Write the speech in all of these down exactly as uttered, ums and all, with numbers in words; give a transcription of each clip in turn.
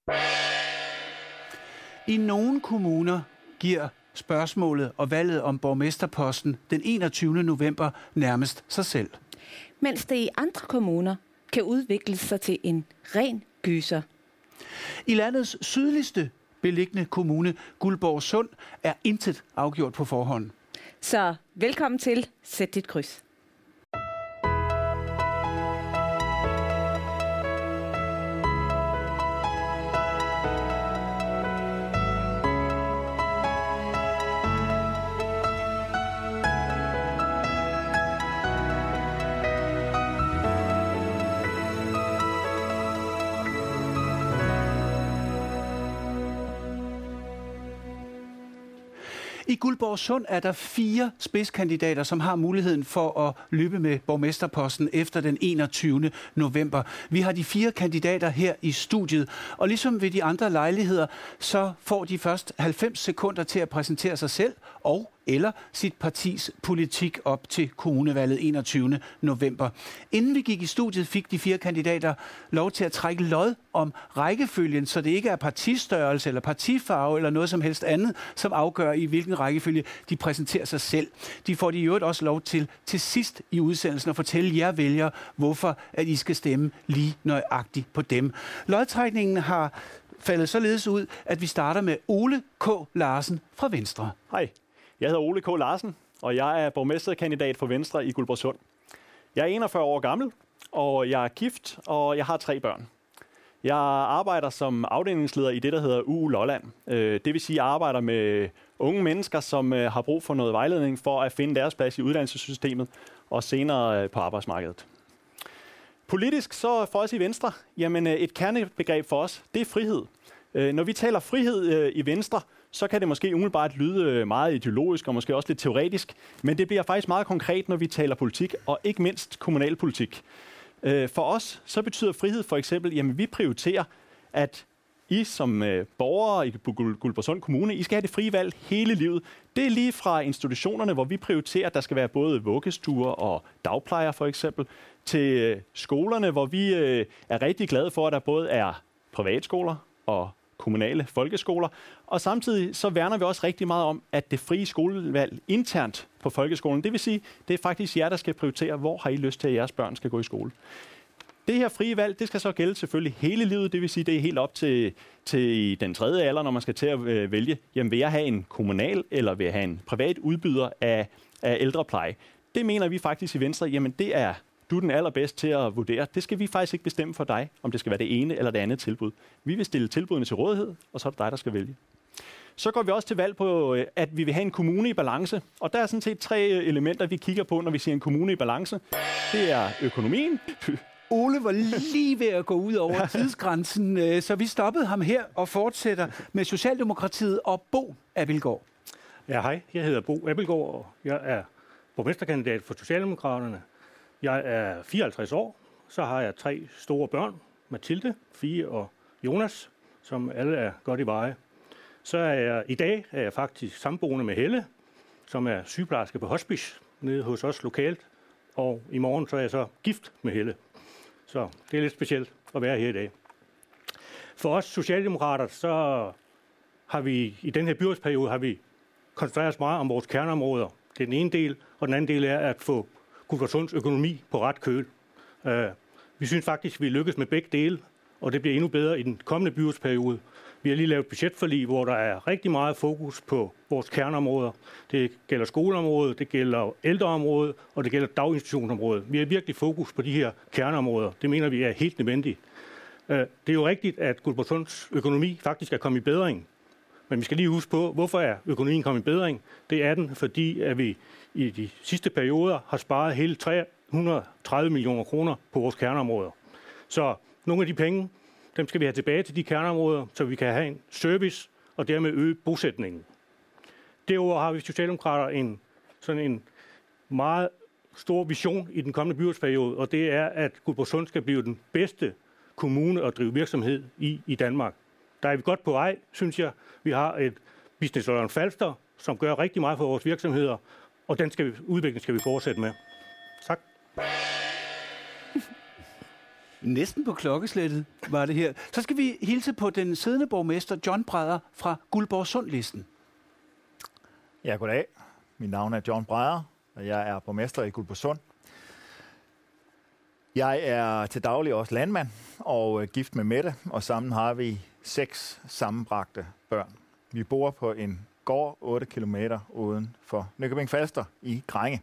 I nogle kommuner giver spørgsmålet og valget om borgmesterposten den enogtyvende november nærmest sig selv. Mens det i andre kommuner kan udvikle sig til en ren gyser. I landets sydligste beliggende kommune, Guldborgsund, er intet afgjort på forhånd. Så velkommen til Sæt dit kryds. I Guldborgsund er der fire spidskandidater, som har muligheden for at løbe med borgmesterposten efter den enogtyvende november. Vi har de fire kandidater her i studiet, og ligesom ved de andre lejligheder, så får de først halvfems sekunder til at præsentere sig selv og eller sit partis politik op til kommunevalget enogtyvende november. Inden vi gik i studiet, fik de fire kandidater lov til at trække lod om rækkefølgen, så det ikke er partistørrelse eller partifarve eller noget som helst andet, som afgør i hvilken rækkefølge de præsenterer sig selv. De får de i øvrigt også lov til til sidst i udsendelsen at fortælle jer vælgere, hvorfor at I skal stemme lige nøjagtigt på dem. Lodtrækningen har faldet således ud, at vi starter med Ole K. Larsen fra Venstre. Hej. Jeg hedder Ole K. Larsen, og jeg er borgmesterkandidat for Venstre i Guldborgsund. Jeg er enogfyrre år gammel, og jeg er gift, og jeg har tre børn. Jeg arbejder som afdelingsleder i det, der hedder U U Lolland. Det vil sige, at jeg arbejder med unge mennesker, som har brug for noget vejledning for at finde deres plads i uddannelsessystemet og senere på arbejdsmarkedet. Politisk så for os i Venstre, jamen et kernebegreb for os, det er frihed. Når vi taler frihed i Venstre, så kan det måske umiddelbart lyde meget ideologisk og måske også lidt teoretisk, men det bliver faktisk meget konkret, når vi taler politik, og ikke mindst kommunalpolitik. For os så betyder frihed for eksempel, jamen vi prioriterer, at I som borgere i Guldborgsund Kommune, I skal have det frie valg hele livet. Det er lige fra institutionerne, hvor vi prioriterer, at der skal være både vuggestuer og dagplejer for eksempel, til skolerne, hvor vi er rigtig glade for, at der både er privatskoler og kommunale folkeskoler, og samtidig så værner vi også rigtig meget om, at det frie skolevalg internt på folkeskolen, det vil sige, det er faktisk jer, der skal prioritere, hvor har I lyst til, at jeres børn skal gå i skole. Det her frie valg, det skal så gælde selvfølgelig hele livet, det vil sige, det er helt op til, til den tredje alder, når man skal til at øh, vælge, jamen vil jeg have en kommunal, eller vil jeg have en privat udbyder af, af ældrepleje. Det mener vi faktisk i Venstre, jamen det er du er den allerbedst til at vurdere. Det skal vi faktisk ikke bestemme for dig, om det skal være det ene eller det andet tilbud. Vi vil stille tilbudene til rådighed, og så er det dig, der skal vælge. Så går vi også til valg på, at vi vil have en kommune i balance. Og der er sådan set tre elementer, vi kigger på, når vi siger en kommune i balance. Det er økonomien. Ole var lige ved at gå ud over tidsgrænsen, så vi stoppede ham her og fortsætter med Socialdemokratiet og Bo Abildgaard. Ja, hej. Jeg hedder Bo Abildgaard, og jeg er borgmesterkandidat for Socialdemokraterne. Jeg er fireoghalvtreds år, så har jeg tre store børn, Mathilde, Fie og Jonas, som alle er godt i veje. Så er jeg i dag er jeg faktisk samboende med Helle, som er sygeplejerske på hospice nede hos os lokalt, og i morgen så er jeg så gift med Helle. Så det er lidt specielt at være her i dag. For os socialdemokrater, så har vi i den her byrådsperiode har vi koncentreret os meget om vores kerneområder. Det er den ene del, og den anden del er at få Guldborgsunds økonomi på ret køl. Uh, vi synes faktisk, at vi lykkes med begge dele, og det bliver endnu bedre i den kommende byrådsperiode. Vi har lige lavet budgetforlig, hvor der er rigtig meget fokus på vores kerneområder. Det gælder skoleområdet, det gælder ældreområdet, og det gælder daginstitutionsområdet. Vi har virkelig fokus på de her kerneområder. Det mener vi er helt nødvendigt. Uh, det er jo rigtigt, at Guldborgsunds økonomi faktisk er kommet i bedring. Men vi skal lige huske på, hvorfor er økonomien kommet i bedring? Det er den, fordi at vi i de sidste perioder har sparet hele tre hundrede og tredive millioner kroner på vores kerneområder. Så nogle af de penge, dem skal vi have tilbage til de kerneområder, så vi kan have en service og dermed øge bosætningen. Derudover har vi socialdemokrater en, sådan en meget stor vision i den kommende byrådsperiode, og det er, at Guldborgsund skal blive den bedste kommune at drive virksomhed i i Danmark. Der er vi godt på vej, synes jeg. Vi har et Business Lolland Falster, som gør rigtig meget for vores virksomheder, og den skal vi, udvikling skal vi fortsætte med. Tak. Næsten på klokkeslættet var det her. Så skal vi hilse på den siddende borgmester John Brædder fra Guldborgsund-listen. Ja, goddag. Mit navn er John Brædder, og jeg er borgmester i Guldborgsund. Jeg er til daglig også landmand og gift med Mette, og sammen har vi seks sammenbragte børn. Vi bor på en gård otte kilometer uden for Nykøbing Falster i Grænge.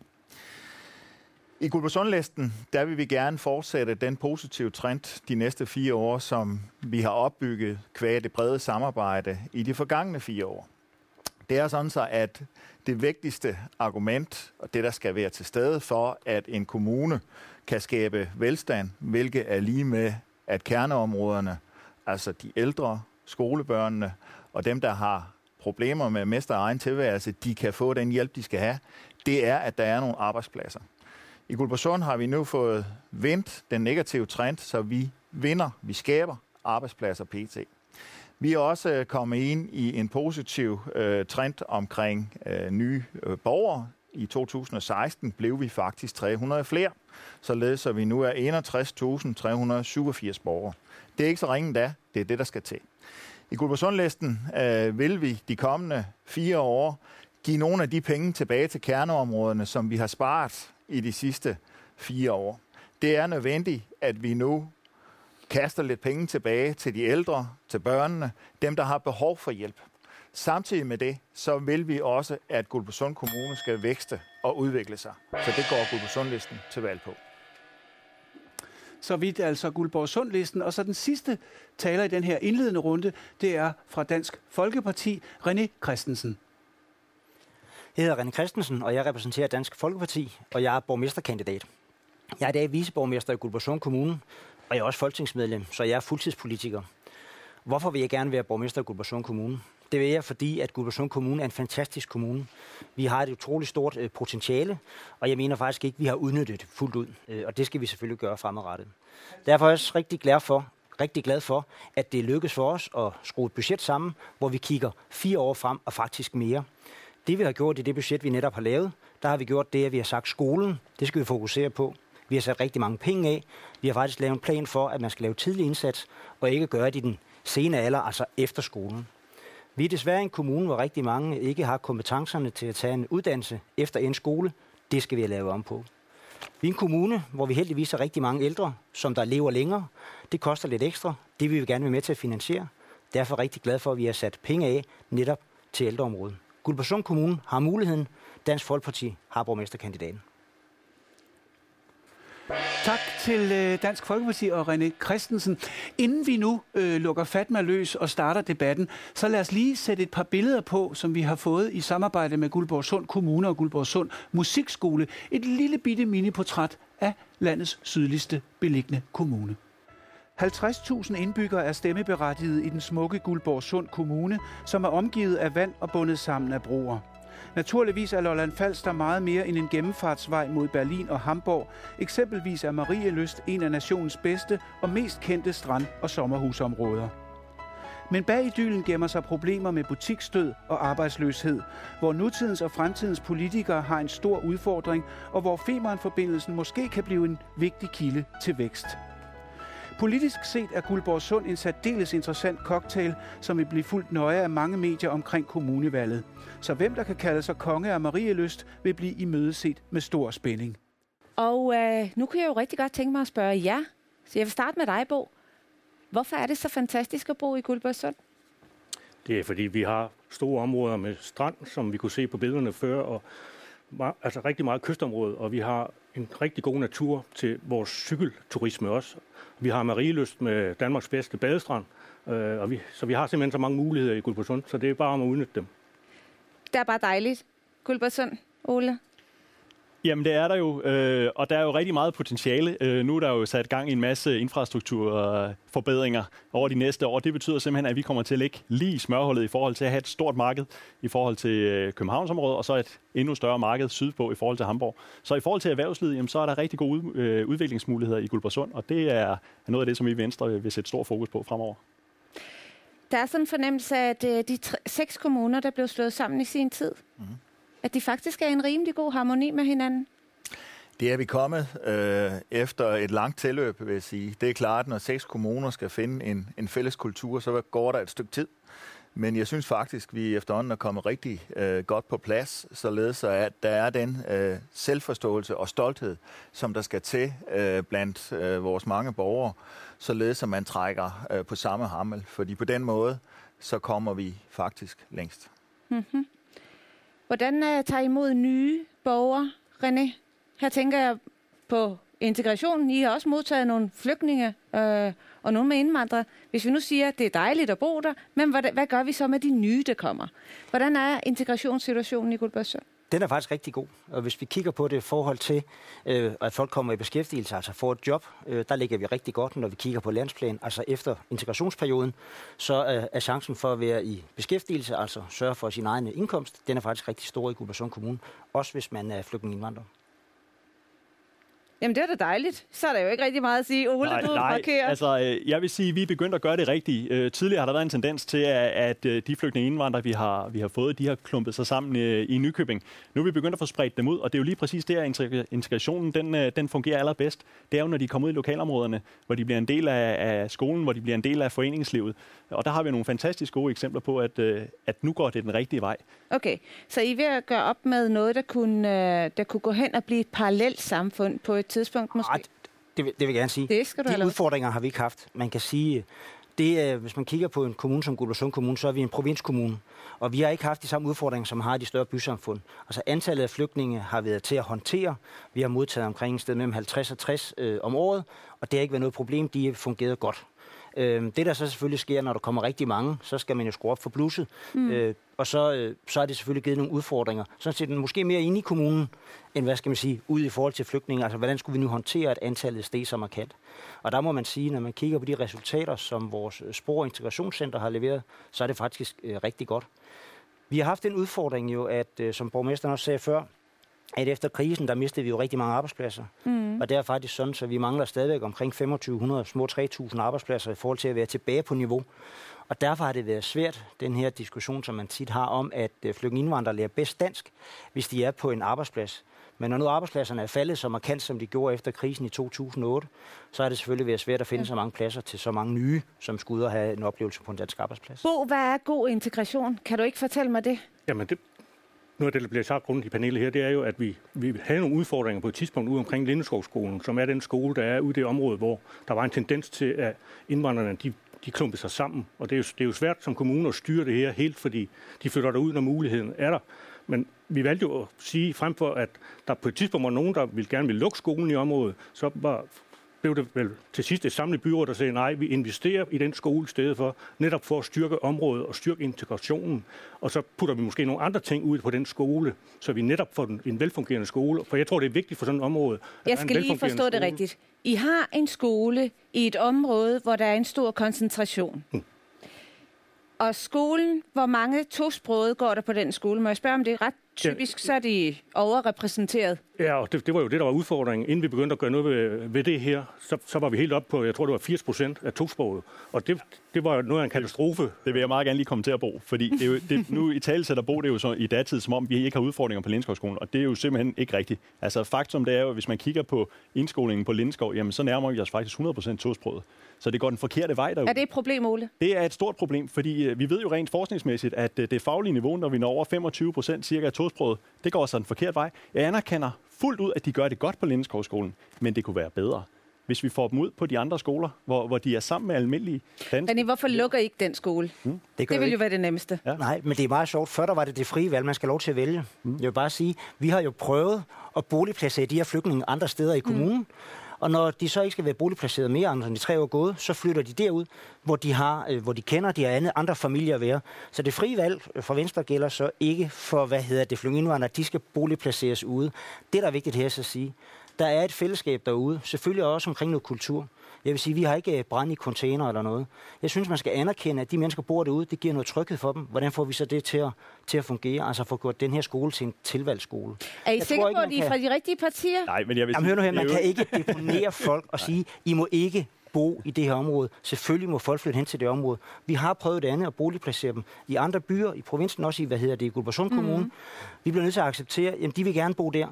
I Guldborgsund-listen, der vil vi gerne fortsætte den positive trend de næste fire år, som vi har opbygget qua det brede samarbejde i de forgangne fire år. Det er sådan så, at det vigtigste argument, og det der skal være til stede for, at en kommune kan skabe velstand, hvilket er lige med, at kerneområderne, altså de ældre, skolebørnene og dem, der har problemer med at mestre egen tilværelse, de kan få den hjælp, de skal have, det er, at der er nogle arbejdspladser. I Guldborgsund har vi nu fået vendt den negative trend, så vi vinder, vi skaber arbejdspladser pt. Vi er også kommet ind i en positiv øh, trend omkring øh, nye øh, borgere. I to tusind og seksten blev vi faktisk tre hundrede flere, således at vi nu er enogtres tusind tre hundrede syvogfirs borgere. Det er ikke så ringe da, det er det, der skal til. I Guldborgsund-listen øh, vil vi de kommende fire år give nogle af de penge tilbage til kerneområderne, som vi har sparet i de sidste fire år. Det er nødvendigt, at vi nu kaster lidt penge tilbage til de ældre, til børnene, dem, der har behov for hjælp. Samtidig med det, så vil vi også, at Guldborgsund Kommune skal vækste og udvikle sig. Så det går Guldborgsund-listen til valg på. Så vidt altså Guldborgsund-listen. Og så den sidste taler i den her indledende runde, det er fra Dansk Folkeparti, René Christensen. Jeg hedder René Christensen, og jeg repræsenterer Dansk Folkeparti, og jeg er borgmesterkandidat. Jeg er i dag viceborgmester i Guldborgsund Kommune, og jeg er også folketingsmedlem, så jeg er fuldtidspolitiker. Hvorfor vil jeg gerne være borgmester i Guldborgsund Kommune? Det vil jeg, fordi at Guldborgsund Kommune er en fantastisk kommune. Vi har et utroligt stort øh, potentiale, og jeg mener faktisk ikke, at vi har udnyttet det fuldt ud. Øh, og det skal vi selvfølgelig gøre fremadrettet. Derfor er jeg også rigtig glad for, rigtig glad for, at det lykkes for os at skrue et budget sammen, hvor vi kigger fire år frem og faktisk mere. Det vi har gjort i det budget, vi netop har lavet, der har vi gjort det, at vi har sagt skolen, det skal vi fokusere på. Vi har sat rigtig mange penge af. Vi har faktisk lavet en plan for, at man skal lave tidlig indsats, og ikke gøre det i den sene alder, altså efter skolen. Vi er desværre en kommune, hvor rigtig mange ikke har kompetencerne til at tage en uddannelse efter en skole. Det skal vi have lavet om på. Vi er en kommune, hvor vi heldigvis har rigtig mange ældre, som der lever længere. Det koster lidt ekstra. Det vil vi gerne være med til at finansiere. Derfor er jeg rigtig glad for, at vi har sat penge af netop til ældreområdet. Guldborgsund Kommune har muligheden. Dansk Folkeparti har borgmesterkandidaten. Tak til øh, Dansk Folkeparti og René Christensen. Inden vi nu øh, lukker Fatma løs og starter debatten, så lad os lige sætte et par billeder på, som vi har fået i samarbejde med Guldborgsund Kommune og Guldborgsund Musikskole. Et lille bitte miniportræt af landets sydligste beliggende kommune. halvtreds tusind indbyggere er stemmeberettiget i den smukke Guldborgsund Kommune, som er omgivet af vand og bundet sammen af broer. Naturligvis er Lolland Falster meget mere end en gennemfartsvej mod Berlin og Hamburg. Eksempelvis er Marielyst en af nationens bedste og mest kendte strand- og sommerhusområder. Men bag idyllen gemmer sig problemer med butiksdød og arbejdsløshed, hvor nutidens og fremtidens politikere har en stor udfordring, og hvor Femernforbindelsen måske kan blive en vigtig kilde til vækst. Politisk set er Guldborgsund en særdeles interessant cocktail, som vil blive fuldt nøje af mange medier omkring kommunevalget. Så hvem der kan kalde sig konge af Marielyst, vil blive imødeset med stor spænding. Og øh, nu kunne jeg jo rigtig godt tænke mig at spørge jer. Så jeg vil starte med dig, Bo. Hvorfor er det så fantastisk at bo i Guldborgsund? Det er, fordi vi har store områder med strand, som vi kunne se på billederne før, og altså rigtig meget kystområde, og vi har en rigtig god natur til vores cykelturisme også. Vi har Marielyst med Danmarks bedste badestrand, øh, og vi, så vi har simpelthen så mange muligheder i Guldborgsund, så det er bare om at udnytte dem. Det er bare dejligt. Guldborgsund, Ole? Jamen det er der jo, øh, og der er jo rigtig meget potentiale. Øh, nu er der jo sat gang i en masse infrastrukturforbedringer over de næste år. Det betyder simpelthen, at vi kommer til at ligge lige i smørhullet i forhold til at have et stort marked i forhold til øh, Københavnsområdet, og så et endnu større marked sydpå i forhold til Hamburg. Så i forhold til erhvervslivet, jamen, så er der rigtig gode øh, udviklingsmuligheder i Guldborgsund, og det er noget af det, som vi i Venstre vil sætte stor fokus på fremover. Der er sådan en fornemmelse af, at de tre, seks kommuner, der blev slået sammen i sin tid, mm-hmm. at de faktisk er en rimelig god harmoni med hinanden. Det er vi kommet øh, efter et langt tilløb, vil jeg sige. Det er klart, når seks kommuner skal finde en, en fælles kultur, så går der et stykke tid. Men jeg synes faktisk, at vi efterhånden er kommet rigtig øh, godt på plads, således at der er den øh, selvforståelse og stolthed, som der skal til øh, blandt øh, vores mange borgere, således at man trækker øh, på samme hammel. Fordi på den måde, så kommer vi faktisk længst. Mm-hmm. Hvordan uh, tager I imod nye borgere, René? Her tænker jeg på integrationen. I har også modtaget nogle flygtninge øh, og nogle med indvandrere. Hvis vi nu siger, at det er dejligt at bo der, men hvad, hvad gør vi så med de nye, der kommer? Hvordan er integrationssituationen i Guldborgsund? Den er faktisk rigtig god, og hvis vi kigger på det i forhold til, øh, at folk kommer i beskæftigelse, altså får et job, øh, der ligger vi rigtig godt, når vi kigger på landsplan. Altså efter integrationsperioden, så øh, er chancen for at være i beskæftigelse, altså sørge for sin egen indkomst, den er faktisk rigtig stor i Guldborgsund Kommune, også hvis man er flygtningeindvandrer. Jamen, det er da dejligt. Så er der jo ikke rigtig meget at sige. Ole, nej, du nej, markerer. altså, jeg vil sige, at vi er begyndt at gøre det rigtigt. Øh, tidligere har der været en tendens til, at, at de flygtningeindvandrere, vi har, vi har fået, de har klumpet sig sammen øh, i Nykøbing. Nu er vi begyndt at få spredt dem ud, og det er jo lige præcis der, integrationen den, øh, den fungerer allerbedst. Det er jo, når de kommer ud i lokalområderne, hvor de bliver en del af, af skolen, hvor de bliver en del af foreningslivet. Og der har vi nogle fantastisk gode eksempler på, at, øh, at nu går det den rigtige vej. Okay, så I er ved at gøre op med noget, der kunne, øh, der kunne gå hen og blive et parallelt samfund på et tidspunkt måske? Ej, det, vil, det vil jeg gerne sige. Det skal du De udfordringer har vi ikke haft. Man kan sige, det, hvis man kigger på en kommune som Guldborgsund Kommune, så er vi en provinskommune. Og vi har ikke haft de samme udfordringer, som har de større bysamfund. Altså antallet af flygtninge har været til at håndtere. Vi har modtaget omkring et sted mellem halvtreds og tres øh, om året, og det har ikke været noget problem. De har fungeret godt. Øh, det der så selvfølgelig sker, når der kommer rigtig mange, så skal man jo skrue op for blusset. Mm. Øh, og så, øh, så er det selvfølgelig givet nogle udfordringer. Sådan set måske mere inde i kommunen, end hvad skal man sige, ud i forhold til flygtninge. Altså hvordan skulle vi nu håndtere, at antallet steg så markant? Og der må man sige, når man kigger på de resultater, som vores Sprog- og Integrationscenter har leveret, så er det faktisk øh, rigtig godt. Vi har haft en udfordring jo, at øh, som borgmesteren også sagde før, at efter krisen, der mistede vi jo rigtig mange arbejdspladser. Mm. Og det er faktisk sådan, så vi mangler stadigvæk omkring femogtyve hundrede, små tre tusind arbejdspladser i forhold til at være tilbage på niveau. Og derfor har det været svært, den her diskussion, som man tit har om, at flygtningeindvandrere lærer bedst dansk, hvis de er på en arbejdsplads. Men når nu arbejdspladserne er faldet så markant, som de gjorde efter krisen i to tusind og otte, så er det selvfølgelig været svært at finde ja. så mange pladser til så mange nye, som skulle ud og have en oplevelse på en dansk arbejdsplads. Bo, hvad er god integration? Kan du ikke fortælle mig det? Jamen det... Noget af det, der bliver sagt rundt i panelet her, det er jo, at vi, vi havde nogle udfordringer på et tidspunkt ude omkring Lindeskovskolen, som er den skole, der er ude i det område, hvor der var en tendens til, at indvandrerne de, de klumpede sig sammen. Og det er, jo, det er jo svært som kommune at styre det her helt, fordi de flytter derud, når muligheden er der. Men vi valgte jo at sige, frem for at der på et tidspunkt var nogen, der ville gerne ville lukke skolen i området, så var... blev det vel til sidst et samlet byråd, der sagde, nej, vi investerer i den skole i stedet for, netop for at styrke området og styrke integrationen. Og så putter vi måske nogle andre ting ud på den skole, så vi netop får en velfungerende skole. For jeg tror, det er vigtigt for sådan et område. Jeg skal lige forstå skole. det rigtigt. I har en skole i et område, hvor der er en stor koncentration. Hmm. Og skolen, hvor mange tosprogede går der på den skole? Må jeg spørge, om det er ret typisk, ja. så er de overrepræsenteret? Ja, og det, det var jo det, der var udfordringen. Inden vi begyndte at gøre noget ved, ved det her, så, så var vi helt op på, jeg tror, det var firs procent af tosprogede. Og det, det var noget af en katastrofe. Det vil jeg meget gerne lige kommentere, Bo. Fordi det er jo, det, nu i talesætter Bo, det er jo så i datid, som om vi ikke har udfordringer på Lindeskovskolen. Og det er jo simpelthen ikke rigtigt. Altså faktum det er jo, hvis man kigger på indskolingen på Lindeskov, jamen så nærmer vi os faktisk hundrede procent tosproget. Så det går den forkerte vej derude. Er det et problem, Ole? Det er et stort problem, fordi vi ved jo rent forskningsmæssigt, at det faglige niveau, når vi når over femogtyve procent cirka af tosproget, det går så den forkerte vej. Jeg anerkender fuldt ud, at de gør det godt på Lindeskovskolen, men det kunne være bedre, hvis vi får dem ud på de andre skoler, hvor, hvor de er sammen med almindelige danskere. Men hvorfor lukker I ikke den skole? Hmm? Det, det vil jo være det nemmeste. Ja. Nej, men det er meget sjovt. Før der var det det frie valg, man skal lov til at vælge. Hmm. Jeg vil bare sige, vi har jo prøvet at boligplacere de her flygtninge andre steder i kommunen. Hmm. Og når de så ikke skal være boligplaceret mere end de tre år gået, så flytter de derud, hvor de har, øh, hvor de kender de andre, andre familier at være. Så det frie valg for Venstre gælder så ikke for, hvad hedder det, flygtningeindvandrere, de skal boligplaceres ude. Det, der er vigtigt her at sige, der er et fællesskab derude, selvfølgelig også omkring noget kultur. Jeg vil sige, vi har ikke brand i container eller noget. Jeg synes, man skal anerkende, at de mennesker bor derude, det giver noget tryghed for dem. Hvordan får vi så det til at, til at fungere? Altså få gjort den her skole til en tilvalgsskole. Er I sikre på, at I er fra de rigtige partier? Nej, men jeg vil Jamen, hør nu her, man kan ikke deponere folk og sige, I må ikke bo i det her område. Selvfølgelig må folk flytte hen til det område. Vi har prøvet det andet at boligplacere dem i andre byer, i provinsen også i, hvad hedder det, i Guldborgsund Kommune. Mm-hmm. Vi bliver nødt til at acceptere, at de vil gerne bo der.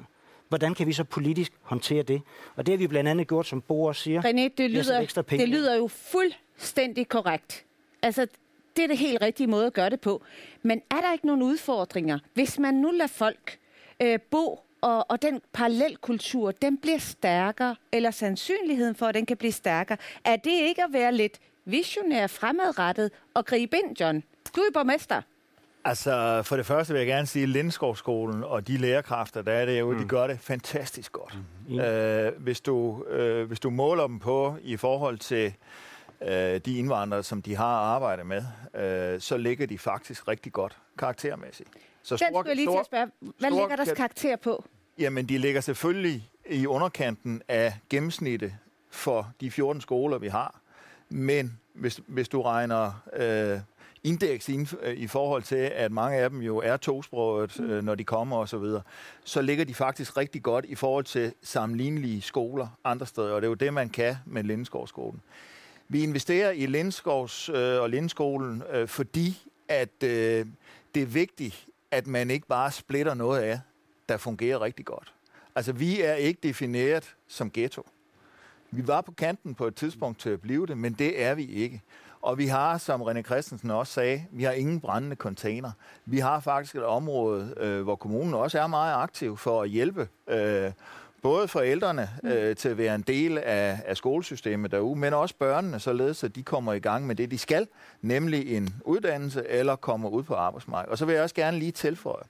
Hvordan kan vi så politisk håndtere det? Og det har vi blandt andet gjort, som Bo også siger. René, det lyder, det lyder jo fuldstændig korrekt. Altså, det er det helt rigtige måde at gøre det på. Men er der ikke nogen udfordringer, hvis man nu lader folk øh, bo, og, og den parallelkultur, den bliver stærkere, eller sandsynligheden for, at den kan blive stærkere? Er det ikke at være lidt visionær, fremadrettet og gribe ind, John? Du er borgmester. Altså, for det første vil jeg gerne sige, at Lindskov-skolen og de lærerkræfter, der er derude, mm. de gør det fantastisk godt. Mm. Øh, hvis, du, øh, hvis du måler dem på i forhold til øh, de indvandrere, som de har arbejdet med, øh, så ligger de faktisk rigtig godt karaktermæssigt. Så Den skulle jeg lige til at spørge. Hvad ligger deres karakter på? Jamen, de ligger selvfølgelig i underkanten af gennemsnittet for de fjorten skoler, vi har. Men hvis, hvis du regner øh, indeks ind, øh, i forhold til, at mange af dem jo er tosproget, øh, når de kommer og så videre, så ligger de faktisk rigtig godt i forhold til sammenlignelige skoler andre steder. Og det er jo det, man kan med Lindskov-skolen. Vi investerer i Lindskovs øh, og Lindskolen, øh, fordi at øh, det er vigtigt, at man ikke bare splitter noget af, der fungerer rigtig godt. Altså, vi er ikke defineret som ghetto. Vi var på kanten på et tidspunkt til at blive det, men det er vi ikke. Og vi har, som René Christensen også sagde, vi har ingen brændende container. Vi har faktisk et område, øh, hvor kommunen også er meget aktiv for at hjælpe øh, både forældrene øh, til at være en del af, af skolesystemet derude, men også børnene, således at de kommer i gang med det, de skal, nemlig en uddannelse eller kommer ud på arbejdsmarkedet. Og så vil jeg også gerne lige tilføje,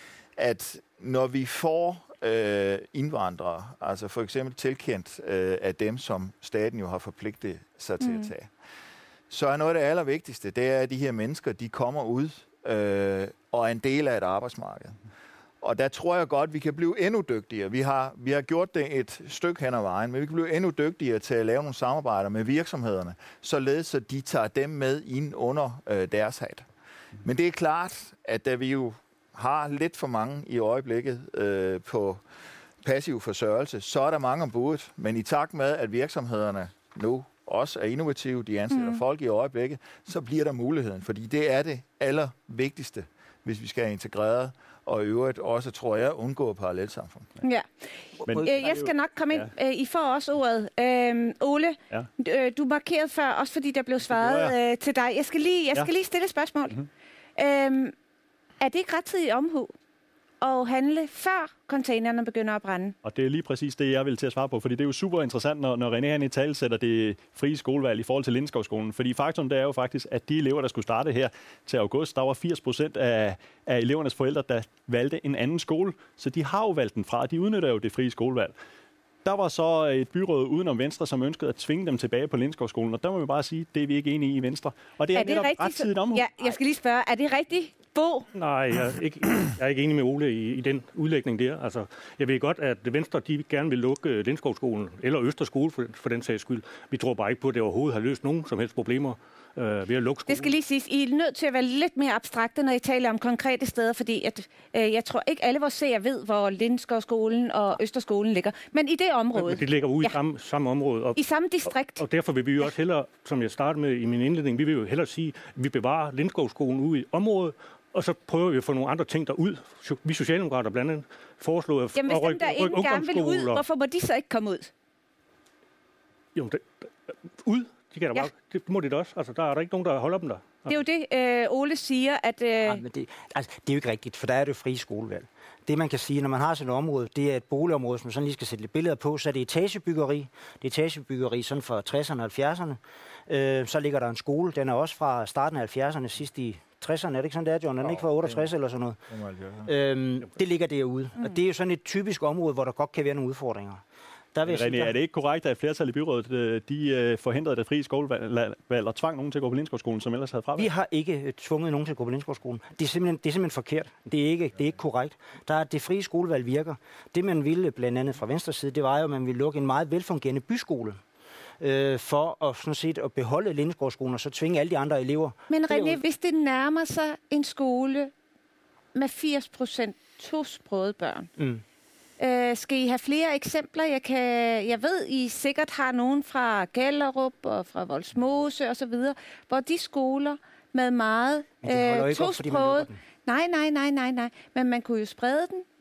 at når vi får øh, indvandrere, altså for eksempel tilkendt øh, af dem, som staten jo har forpligtet sig til mm. at tage, så er noget af det allervigtigste, det er, at de her mennesker, de kommer ud øh, og er en del af et arbejdsmarked. Og der tror jeg godt, vi kan blive endnu dygtigere. Vi har, vi har gjort det et stykke hen ad vejen, men vi kan blive endnu dygtigere til at lave nogle samarbejder med virksomhederne, således at de tager dem med ind under øh, deres hat. Men det er klart, at da vi jo har lidt for mange i øjeblikket øh, på passiv forsørgelse, så er der mange om budet. Men i takt med, at virksomhederne nu også er innovative, de ansætter mm. folk i øjeblikket, så bliver der muligheden. Fordi det er det allervigtigste, hvis vi skal have integreret, og i øvrigt også, tror jeg, undgå parallelsamfund. Ja. Men, øh, jeg skal nok komme ind. Ja. I får også ordet. Øh, Ole, ja. øh, du markerede før, også fordi der blev svaret øh, til dig. Jeg skal lige, jeg skal ja. lige stille et spørgsmål. Mm-hmm. Øh, er det ikke rettidig omhu at handle, før containerne begynder at brænde? Og det er lige præcis det, jeg vil til at svare på, fordi det er jo super interessant, når, når René han i tale sætter det frie skolevalg i forhold til Lindskov-skolen. Fordi faktum det er jo faktisk, at de elever, der skulle starte her til august, der var firs procent af, af elevernes forældre, der valgte en anden skole. Så de har jo valgt den fra, de udnytter jo det frie skolevalg. Der var så et byråd udenom Venstre, som ønskede at tvinge dem tilbage på Lindskov-skolen. Og der må vi bare sige, det er vi ikke enige i i Venstre. Og det er, er det netop rettidigt omhu. Ja, jeg skal lige spørge, er det rigtigt? Bo? Nej, jeg er, ikke, jeg er ikke enig med Ole i, i den udlægning der. Altså, jeg ved godt, at Venstre de gerne vil lukke Lindskov-skolen, eller Østerskole for, for den sags skyld. Vi tror bare ikke på, at det overhovedet har løst nogen som helst problemer øh, ved at lukke skolen. Det skal lige siges, I er nødt til at være lidt mere abstrakte, når I taler om konkrete steder, fordi at, øh, jeg tror ikke alle vores seere ved, hvor Lindskov-skolen og Østerskolen ligger. Men i det område. Det ligger ude ja. i samme, samme område. Og, I samme distrikt. Og, og derfor vil vi jo også hellere, som jeg startede med i min indledning, vi vil jo hellere sige, at vi bevarer Lindskov-skolen ude i området, og så prøver vi at få nogle andre ting derud. Vi socialdemokrater blandt andet foreslået at Jamen, hvis dem, der ikke gerne vil ud, hvorfor må de så ikke komme ud? Jo, det, ud? De kan da ja. bare, det må de da også. Altså, der er der ikke nogen, der holder dem der. Det er jo det, øh, Ole siger, at... Øh... Ja, men det, altså, det er jo ikke rigtigt, for der er det jo frie skolevalg. Det, man kan sige, når man har sådan et område, det er et boligområde, som man sådan lige skal sætte lidt billeder på, så er det etagebyggeri. Det er etagebyggeri sådan fra tresserne og halvfjerdserne. Øh, så ligger der en skole, den er også fra starten af halvfjerdserne, sidst i tresserne, er det ikke sådan, det er, John? Den er ikke fra otteogtres eller sådan noget. Øhm, det ligger derude. Mm. Og det er jo sådan et typisk område, hvor der godt kan være nogle udfordringer. Der vil René, sige, der... er det ikke korrekt, at flertal i byrådet de forhindrede det frie skolevalg og tvang nogen til at gå på Lindskov-skolen, som ellers havde fravalgt? Vi har ikke tvunget nogen til at gå på Lindskov-skolen. Det er simpelthen, det er simpelthen forkert. Det er ikke, det er ikke korrekt. Der er, det frie skolevalg virker. Det, man ville blandt andet fra venstre side, det var jo, at man ville lukke en meget velfungerende byskole. Øh, for at, sådan set, at beholde Lindskov-skolen og så tvinge alle de andre elever. Men René, derud. Hvis det nærmer sig en skole med firs procent tosprogede børn, mm. øh, skal I have flere eksempler? Jeg, kan, jeg ved, I sikkert har nogen fra Gellerup og fra Vollsmose og så videre, hvor de skoler med meget øh, tosprogede... Nej, nej, nej, nej, nej. Men man kunne jo sprede den.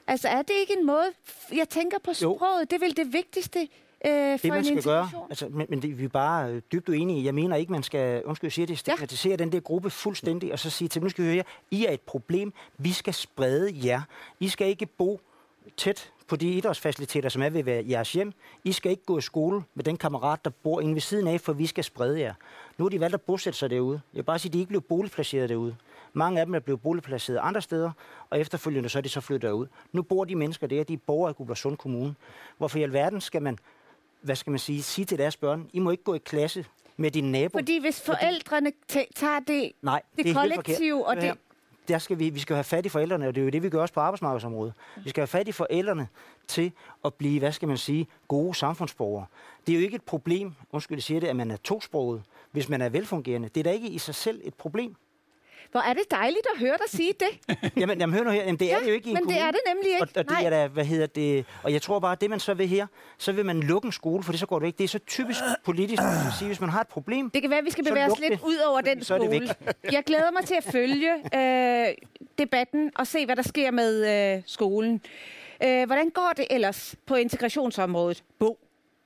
Altså, er det ikke en måde... Jeg tænker på sproget. Jo. Det er vel det vigtigste øh, for det, man en skal gøre, integration. altså, men, men det, vi er bare øh, dybt uenige. Jeg mener ikke, man skal, undskyld, jeg siger det, stigmatisere ja. den der gruppe fuldstændig, og så sige til dem, nu skal vi høre, I er et problem. Vi skal sprede jer. I skal ikke bo tæt på de idrætsfaciliteter, som er ved jeres hjem. I skal ikke gå i skole med den kammerat, der bor inde ved siden af, for vi skal sprede jer. Nu har de valgt at bosætte sig derude. Jeg vil bare sige, at de ikke blev boligplaceret derude. Mange af dem er blevet boligplaceret andre steder, og efterfølgende så er de så flyttet derud. Nu bor de mennesker der, de er borgere i Guldborgsund Kommune. Hvorfor i alverden skal man, hvad skal man sige, sige til deres børn, I må ikke gå i klasse med dine naboer? Fordi hvis forældrene tager det, Nej, det, det kollektive, og det... Der skal vi, vi skal have fat i forældrene, og det er jo det, vi gør også på arbejdsmarkedsområdet. Vi skal have fat i forældrene til at blive, hvad skal man sige, gode samfundsborgere. Det er jo ikke et problem, undskyld, jeg siger det, at man er tosproget, hvis man er velfungerende. Det er da ikke i sig selv et problem. Hvor er det dejligt at høre dig sige det. jamen, jamen, hør nu her. Jamen, det ja, er det jo ikke i en men kommune. det er det nemlig ikke. Og, og det er da, hvad hedder det, og jeg tror bare, at det man så vil her, så vil man lukke en skole, for det så går det ikke. Det er så typisk politisk, at sige, hvis man har et problem. Det kan være, at vi skal bevæge os lidt det. ud over den så skole. Jeg glæder mig til at følge øh, debatten og se, hvad der sker med øh, skolen. Øh, hvordan går det ellers på integrationsområdet, Bo?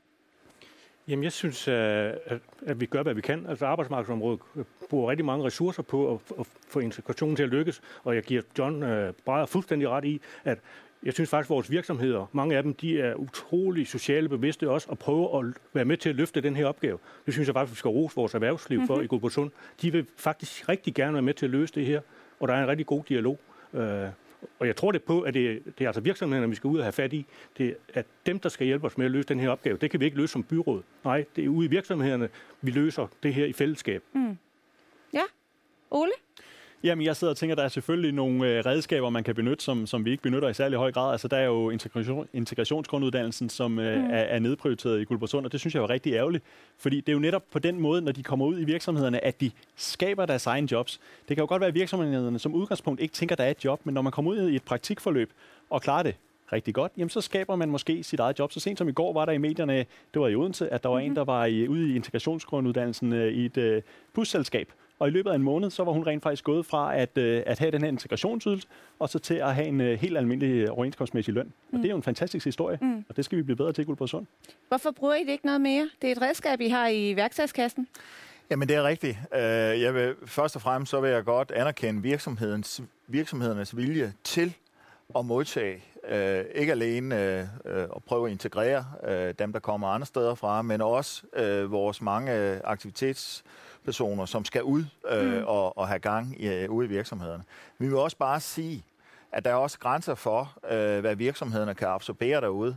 Jamen, jeg synes, at, at vi gør, hvad vi kan. Altså, arbejdsmarkedsområdet bruger rigtig mange ressourcer på at, at få integrationen til at lykkes, og jeg giver John uh, Breyer fuldstændig ret i, at jeg synes faktisk, at vores virksomheder, mange af dem, de er utrolig sociale bevidste også, og prøver at være med til at løfte den her opgave. Det synes jeg faktisk, vi skal rose vores erhvervsliv for mm-hmm. i Guldborgsund. De vil faktisk rigtig gerne være med til at løse det her, og der er en rigtig god dialog. Uh, Og jeg tror det på, at det, det er altså virksomhederne, vi skal ud og have fat i. Det er dem, der skal hjælpe os med at løse den her opgave. Det kan vi ikke løse som byråd. Nej, det er ude i virksomhederne, vi løser det her i fællesskab. Mm. Ja. Ole? Jamen, jeg sidder og tænker, at der er selvfølgelig nogle øh, redskaber, man kan benytte, som, som vi ikke benytter i særlig høj grad. Altså, der er jo integration, integrationsgrunduddannelsen, som øh, mm. er, er nedprioriteret i Guldborgsund, og det synes jeg var rigtig ærgerligt. Fordi det er jo netop på den måde, når de kommer ud i virksomhederne, at de skaber deres egen jobs. Det kan jo godt være, at virksomhederne som udgangspunkt ikke tænker, at der er et job, men når man kommer ud i et praktikforløb og klarer det rigtig godt, jamen så skaber man måske sit eget job. Så sent som i går var der i medierne, det var i Odense, at der var mm-hmm. en, der var i, ude i integrationsgrunduddannelsen øh, i et øh, busselskab. Og i løbet af en måned, så var hun rent faktisk gået fra at, øh, at have den her integrationsydelse, og så til at have en øh, helt almindelig overenskomstmæssig løn. Mm. Og det er jo en fantastisk historie, mm. og det skal vi blive bedre til i Guldborgsund. Hvorfor bruger I det ikke noget mere? Det er et redskab, I har i værktøjskassen. Jamen, det er rigtigt. Jeg vil, først og fremmest så vil jeg godt anerkende virksomhedens, virksomhedernes vilje til at modtage. Øh, ikke alene øh, at prøve at integrere øh, dem, der kommer andre steder fra, men også øh, vores mange aktivitetspersoner, som skal ud øh, mm. og, og have gang i, ude i virksomhederne. Vi vil også bare sige, at der er også grænser for, øh, hvad virksomhederne kan absorbere derude.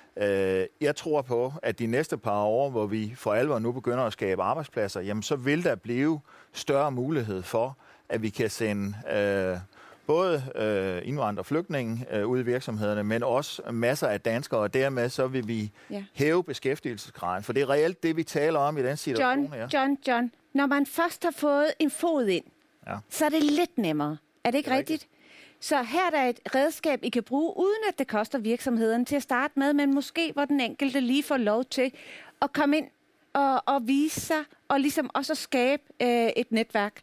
Øh, jeg tror på, at de næste par år, hvor vi for alvor nu begynder at skabe arbejdspladser, jamen så vil der blive større mulighed for, at vi kan sende øh, både øh, indvandrere og flygtninge øh, ude i virksomhederne, men også masser af danskere, og dermed så vil vi ja. hæve beskæftigelsesgraden. For det er reelt det, vi taler om i den situation John, her. John, John, når man først har fået en fod ind, ja. så er det lidt nemmere. Er det ikke det er rigtigt? rigtigt? Så her er der et redskab, I kan bruge, uden at det koster virksomheden til at starte med, men måske hvor den enkelte lige får lov til at komme ind og, og vise sig, og ligesom også skabe øh, et netværk.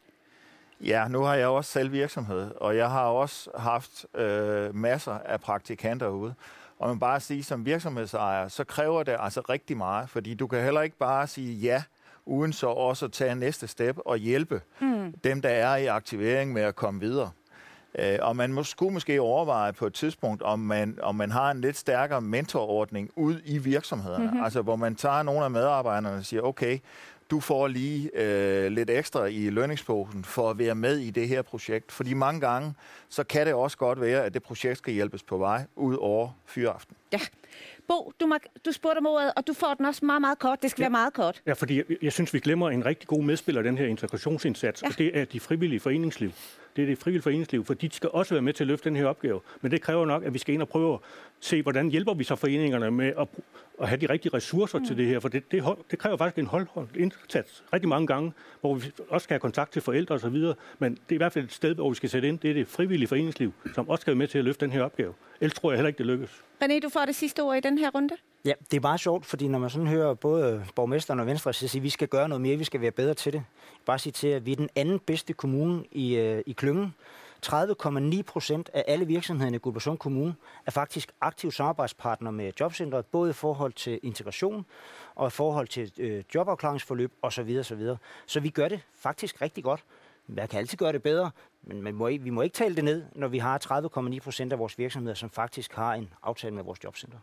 Ja, nu har jeg også selv virksomhed, og jeg har også haft øh, masser af praktikanter ude. Og man bare sige, som virksomhedsejer, så kræver det altså rigtig meget, fordi du kan heller ikke bare sige ja, uden så også at tage næste step og hjælpe mm. dem, der er i aktivering med at komme videre. Uh, og man må, skulle måske overveje på et tidspunkt, om man, om man har en lidt stærkere mentorordning ud i virksomhederne. Mm-hmm. Altså, hvor man tager nogle af medarbejderne og siger, okay, du får lige uh, lidt ekstra i lønningsposen for at være med i det her projekt. Fordi mange gange, så kan det også godt være, at det projekt skal hjælpes på vej ud over fyraften. Ja. Bo, du, må, du spurgte om ordet, og du får den også meget, meget kort. Det skal ja. være meget kort. Ja, fordi jeg, jeg synes, vi glemmer en rigtig god medspiller i den her integrationsindsats, ja. og det er de frivillige foreningsliv. Det er det frivillige foreningsliv, for de skal også være med til at løfte den her opgave. Men det kræver nok, at vi skal ind og prøve at se, hvordan hjælper vi så foreningerne med at, at have de rigtige ressourcer mm. til det her. For det, det, det kræver faktisk en holdholdt indsats rigtig mange gange, hvor vi også skal have kontakt til forældre osv. Men det er i hvert fald et sted, hvor vi skal sætte ind. Det er det frivillige foreningsliv, som også skal være med til at løfte den her opgave. Ellers tror jeg heller ikke, det lykkes. René, du får det sidste ord i den her runde. Ja, det er meget sjovt, fordi når man sådan hører både borgmesteren og Venstre sige, at vi skal gøre noget mere, vi skal være bedre til det. Bare sige til, at vi er den anden bedste kommune i, øh, i klyngen tredive komma ni procent af alle virksomhederne i Guldborgsund Kommune er faktisk aktive samarbejdspartnere med jobcentret, både i forhold til integration og i forhold til øh, jobafklaringsforløb osv. osv. Så vi gør det faktisk rigtig godt. Man kan altid gøre det bedre, men man må ikke, vi må ikke tale det ned, når vi har tredive komma ni procent af vores virksomheder, som faktisk har en aftale med vores jobcenter.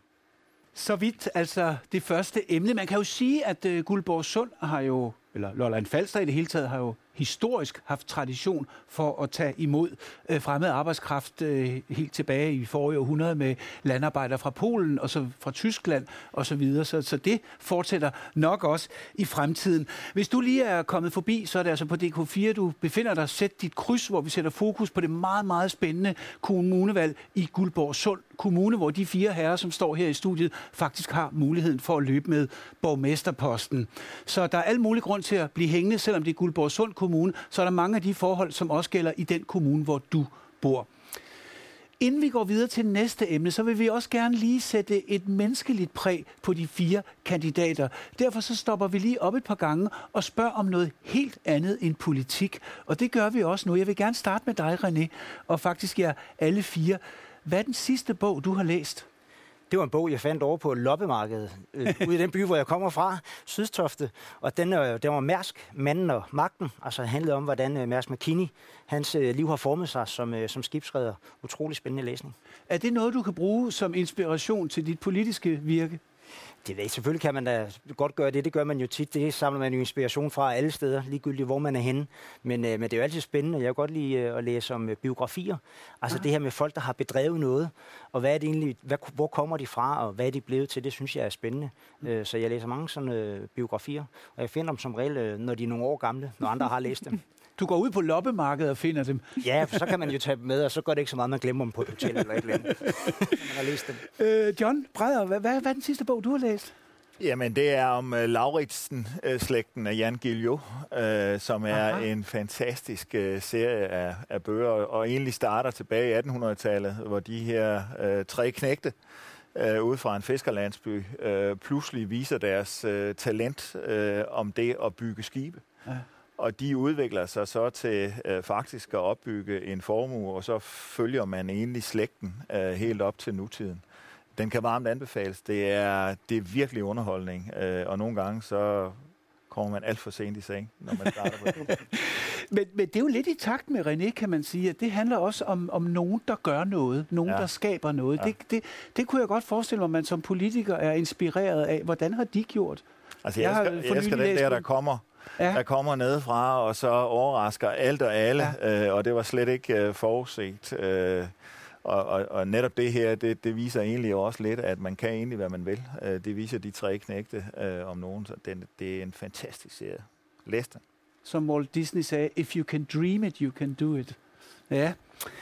Så vidt altså det første emne. Man kan jo sige, at uh, Guldborgsund har jo, eller Lolland Falster i det hele taget, har jo historisk haft tradition for at tage imod øh, fremmed arbejdskraft øh, helt tilbage i forrige århundrede med landarbejdere fra Polen og så fra Tyskland og så videre. Så, så det fortsætter nok også i fremtiden. Hvis du lige er kommet forbi, så er det altså på D K fire, du befinder dig. Sæt dit kryds, hvor vi sætter fokus på det meget, meget spændende kommunevalg i Guldborgsund Kommune, hvor de fire herrer, som står her i studiet, faktisk har muligheden for at løbe med borgmesterposten. Så der er al mulig grund til at blive hængende, selvom det er Guldborgsund Kommune, så er der mange af de forhold, som også gælder i den kommune, hvor du bor. Inden vi går videre til næste emne, så vil vi også gerne lige sætte et menneskeligt præg på de fire kandidater. Derfor så stopper vi lige op et par gange og spørger om noget helt andet end politik. Og det gør vi også nu. Jeg vil gerne starte med dig, René, og faktisk jer alle fire. Hvad er den sidste bog, du har læst? Det var en bog, jeg fandt over på loppemarkedet, øh, ude i den by, hvor jeg kommer fra, Sydstofte. Og den, øh, den var Mærsk, manden og magten. Altså handlede om, hvordan øh, Mærsk Mc-Kinney, hans øh, liv har formet sig som, øh, som skibsreder. Utrolig spændende læsning. Er det noget, du kan bruge som inspiration til dit politiske virke? Det ved jeg. Selvfølgelig kan man da godt gøre det. Det gør man jo tit. Det samler man jo inspiration fra alle steder, ligegyldigt hvor man er henne. Men, øh, men det er jo altid spændende. Jeg kan godt lide øh, at læse om øh, biografier. Altså Aha. det her med folk, der har bedrevet noget. Og hvad er det egentlig, hvad, hvor kommer de fra, og hvad er de blevet til? Det synes jeg er spændende. Mm. Øh, så jeg læser mange sådan øh, biografier. Og jeg finder dem som regel, øh, når de er nogle år gamle, når andre har læst dem. Du går ud på loppemarkedet og finder dem. Ja, for så kan man jo tage dem med, og så går det ikke så meget, man glemmer dem på et hotel eller et eller andet. Man har læst dem. Øh, John Breder, hvad, hvad, hvad er den sidste bog, du har læst? Jamen, det er om uh, Lauritsen-slægten af Jan Guillou, uh, som er Aha. en fantastisk uh, serie af, af bøger, og egentlig starter tilbage i attenhundredetallet, hvor de her uh, tre knægte uh, ude fra en fiskerlandsby uh, pludselig viser deres uh, talent uh, om det at bygge skibe. Ja. Og de udvikler sig så til øh, faktisk at opbygge en formue, og så følger man egentlig slægten øh, helt op til nutiden. Den kan varmt anbefales. Det er, det er virkelig underholdning, øh, og nogle gange så kommer man alt for sent i seng, når man starter på det. men, men det er jo lidt i takt med René, kan man sige, at det handler også om, om nogen, der gør noget, nogen, ja. der skaber noget. Ja. Det, det, det kunne jeg godt forestille mig, at man som politiker er inspireret af. Hvordan har de gjort? Altså, jeg, jeg skal, jeg skal den der, der kommer... Ja. der kommer nedefra, og så overrasker alt og alle, ja. øh, og det var slet ikke øh, forudset. Øh, og, og, og netop det her, det, det viser egentlig også lidt, at man kan egentlig, hvad man vil. Øh, det viser de tre knægte øh, om nogen, så det, det er en fantastisk serie. Læs den. Som Walt Disney sagde, if you can dream it, you can do it. Ja.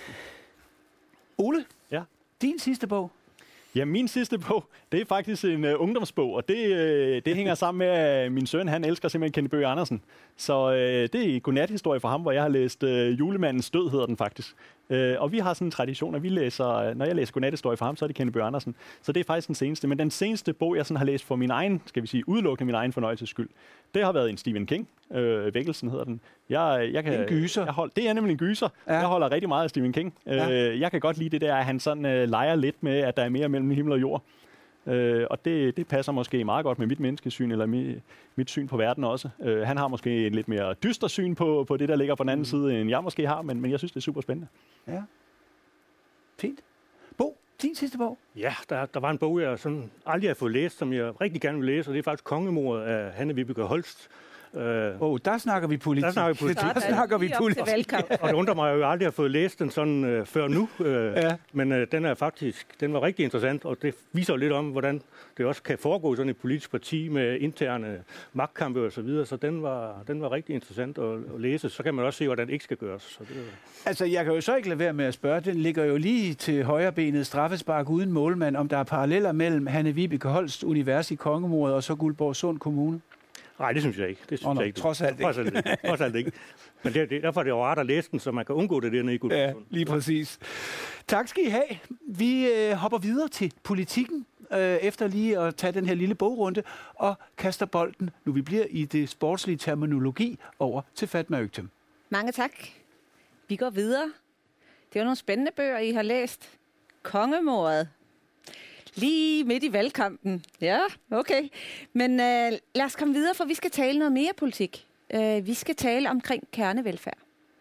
Ole, ja. din sidste bog? Ja, min sidste bog, det er faktisk en uh, ungdomsbog, og det, uh, det hænger sammen med, at min søn, han elsker simpelthen Kenneth Bøgh Andersen. Så uh, det er en godnathistorie for ham, hvor jeg har læst uh, Julemandens død, hedder den faktisk. Uh, og vi har sådan en tradition, at vi læser, når jeg læser godnathistorie for ham, så er det Kenneth Bøgh Andersen. Så det er faktisk den seneste. Men den seneste bog, jeg sådan har læst for min egen, skal vi sige, udelukkende min egen fornøjelses skyld, det har været en Stephen King. Øh, Vækkelsen hedder den. Jeg, jeg kan, en gyser. Jeg hold, det er nemlig en gyser. Ja. Jeg holder rigtig meget af Stephen King. Ja. Øh, jeg kan godt lide det der, at han sådan øh, leger lidt med, at der er mere mellem himmel og jord. Øh, og det, det passer måske meget godt med mit menneskesyn, eller mit, mit syn på verden også. Øh, han har måske et lidt mere dyster syn på, på det, der ligger på den anden mm. side, end jeg måske har, men, men jeg synes, det er super spændende. Ja. Fint. Bo, din sidste bog? Ja, der, der var en bog, jeg sådan aldrig har fået læst, som jeg rigtig gerne vil læse, og det er faktisk Kongemordet af Hanne-Vibeke Holst. Åh, uh, oh, der snakker vi politik. Der snakker vi politik. Der snakker vi politik. Og det undrer mig, at jeg aldrig har fået læst den sådan uh, før nu. Uh, ja. Men uh, den er faktisk, den var rigtig interessant, og det viser lidt om, hvordan det også kan foregå i sådan et politisk parti med interne magtkampe og så videre. Så den var, den var rigtig interessant at, at læse. Så kan man også se, hvordan det ikke skal gøres. Så det var... Altså, jeg kan jo så ikke lade være med at spørge. Den ligger jo lige til højrebenet straffespark uden målmand, om der er paralleller mellem Hanne-Vibeke Holst univers i Kongemordet og så Guldborgsund Kommune. Nej, det synes jeg ikke. Det synes oh, no, jeg ikke. Trods alt ikke. Trods alt ikke. Trods alt ikke. Men det, det, derfor er det jo rart at læse den, så man kan undgå det dernede i Guldborgsund. Ja, lige præcis. Tak skal I have. Vi øh, hopper videre til politikken, øh, efter lige at tage den her lille bogrunde, og kaster bolden, nu vi bliver i det sportslige terminologi, over til Fatma Øktem. Mange tak. Vi går videre. Det er jo nogle spændende bøger, I har læst. Kongemordet. Lige midt i valgkampen. Ja, okay. Men øh, lad os komme videre, for vi skal tale noget mere politik. Øh, vi skal tale omkring kernevelfærd.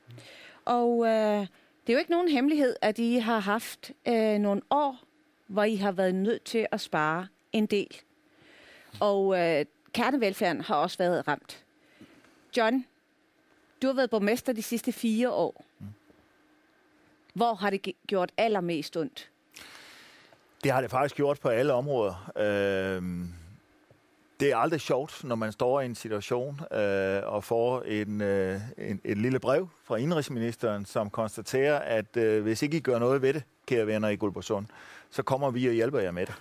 Og øh, det er jo ikke nogen hemmelighed, at I har haft øh, nogle år, hvor I har været nødt til at spare en del. Og øh, kernevelfærden har også været ramt. John, du har været borgmester de sidste fire år. Hvor har det gjort allermest ondt? Det har det faktisk gjort på alle områder. Øh, det er aldrig sjovt, når man står i en situation øh, og får en, øh, en, et lille brev fra indenrigsministeren, som konstaterer, at øh, hvis ikke I gør noget ved det, kære venner i Guldborgsund, så kommer vi og hjælper jer med det.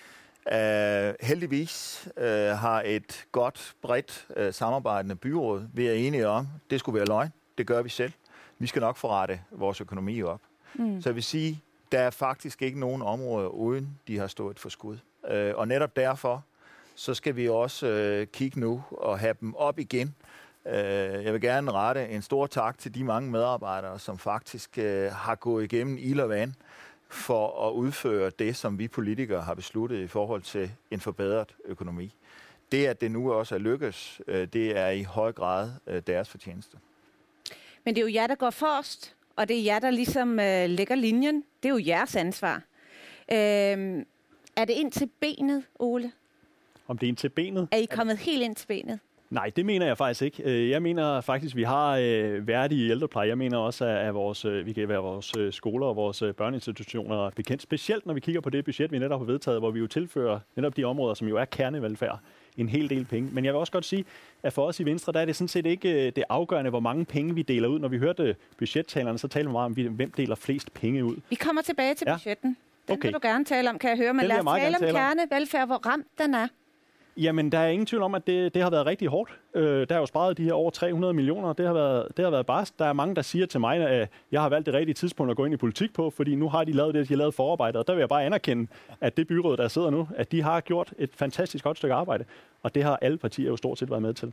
Uh, heldigvis uh, har et godt, bredt uh, samarbejdende byråd, vi er enige om, det skulle være løgn, det gør vi selv. Vi skal nok forrette vores økonomi op. Mm. Så jeg vil sige, der er faktisk ikke nogen områder, uden de har stået for skud. Uh, og netop derfor, så skal vi også uh, kigge nu og have dem op igen. Uh, jeg vil gerne rette en stor tak til de mange medarbejdere, som faktisk uh, har gået igennem ild og vand, for at udføre det, som vi politikere har besluttet i forhold til en forbedret økonomi. Det, at det nu også er lykkes, det er i høj grad deres fortjeneste. Men det er jo jer, der går forrest, og det er jer, der ligesom øh, lægger linjen. Det er jo jeres ansvar. Øh, er det ind til benet, Ole? Om det er ind til benet? Er I kommet helt ind til benet? Nej, det mener jeg faktisk ikke. Jeg mener faktisk, at vi har øh, værdige ældrepleje. Jeg mener også, at vores, øh, vi kan være vores øh, skoler og vores øh, børneinstitutioner bekendt. Specielt når vi kigger på det budget, vi netop har vedtaget, hvor vi jo tilfører netop de områder, som jo er kernevelfærd, en hel del penge. Men jeg vil også godt sige, at for os i Venstre, der er det sådan set ikke det afgørende, hvor mange penge vi deler ud. Når vi hørte budgettalerne, så taler vi meget om, hvem deler flest penge ud. Vi kommer tilbage til budgetten. Den okay. vil du gerne tale om, kan jeg høre. Men lad os tale om kernevelfærd, hvor ramt den er. Jamen, der er ingen tvivl om, at det, det har været rigtig hårdt. Øh, der er jo sparet de her over tre hundrede millioner. Det har været, det har været barsk. Der er mange, der siger til mig, at jeg har valgt det rigtige tidspunkt at gå ind i politik på, fordi nu har de lavet det, de har lavet forarbejdet. Og der vil jeg bare anerkende, at det byråd, der sidder nu, at de har gjort et fantastisk godt stykke arbejde. Og det har alle partier jo stort set været med til.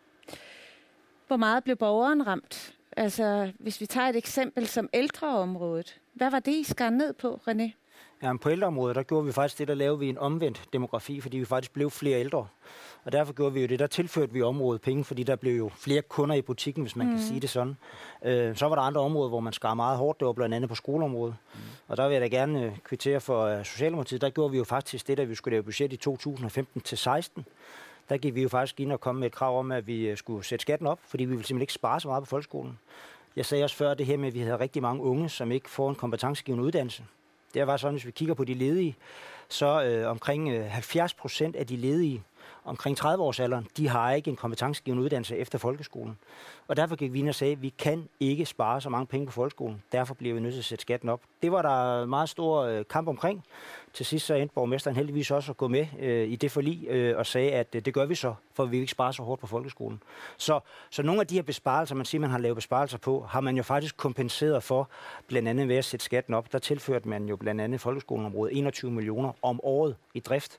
Hvor meget blev borgeren ramt? Altså, hvis vi tager et eksempel som ældreområdet. Hvad var det, I skar ned på, René? Ja, på ældreområdet, der gjorde vi faktisk det, der lavede vi en omvendt demografi, fordi vi faktisk blev flere ældre. Og derfor gjorde vi jo det, der tilførte vi området penge, fordi der blev jo flere kunder i butikken, hvis man mm. kan sige det sådan. Øh, så var der andre områder, hvor man skar meget hårdt. Det var blandt andet på skoleområdet. Mm. Og der vil jeg da gerne kvittere for uh, Socialdemokratiet. Der gjorde vi jo faktisk det, da vi skulle lave budget i to tusind og femten til seksten. Der gik vi jo faktisk ind og kom med et krav om, at vi skulle sætte skatten op, fordi vi ville simpelthen ikke spare så meget på folkeskolen. Jeg sagde også før det her med, at vi havde rigtig mange unge, som ikke får en kompetencegivende uddannelse. Det var sådan, hvis vi kigger på de ledige, så øh, omkring øh, halvfjerds procent af de ledige omkring tredive års alderen, de har ikke en kompetencegivende uddannelse efter folkeskolen. Og derfor gik vi ind og sagde, at vi kan ikke spare så mange penge på folkeskolen. Derfor bliver vi nødt til at sætte skatten op. Det var der meget stor øh, kamp omkring. Til sidst så endte borgmesteren heldigvis også at gå med øh, i det forlig øh, og sagde, at øh, det gør vi så, for vi ikke sparer så hårdt på folkeskolen. Så, så nogle af de her besparelser, man siger, man har lavet besparelser på, har man jo faktisk kompenseret for, blandt andet ved at sætte skatten op. Der tilførte man jo blandt andet folkeskoleområdet enogtyve millioner om året i drift.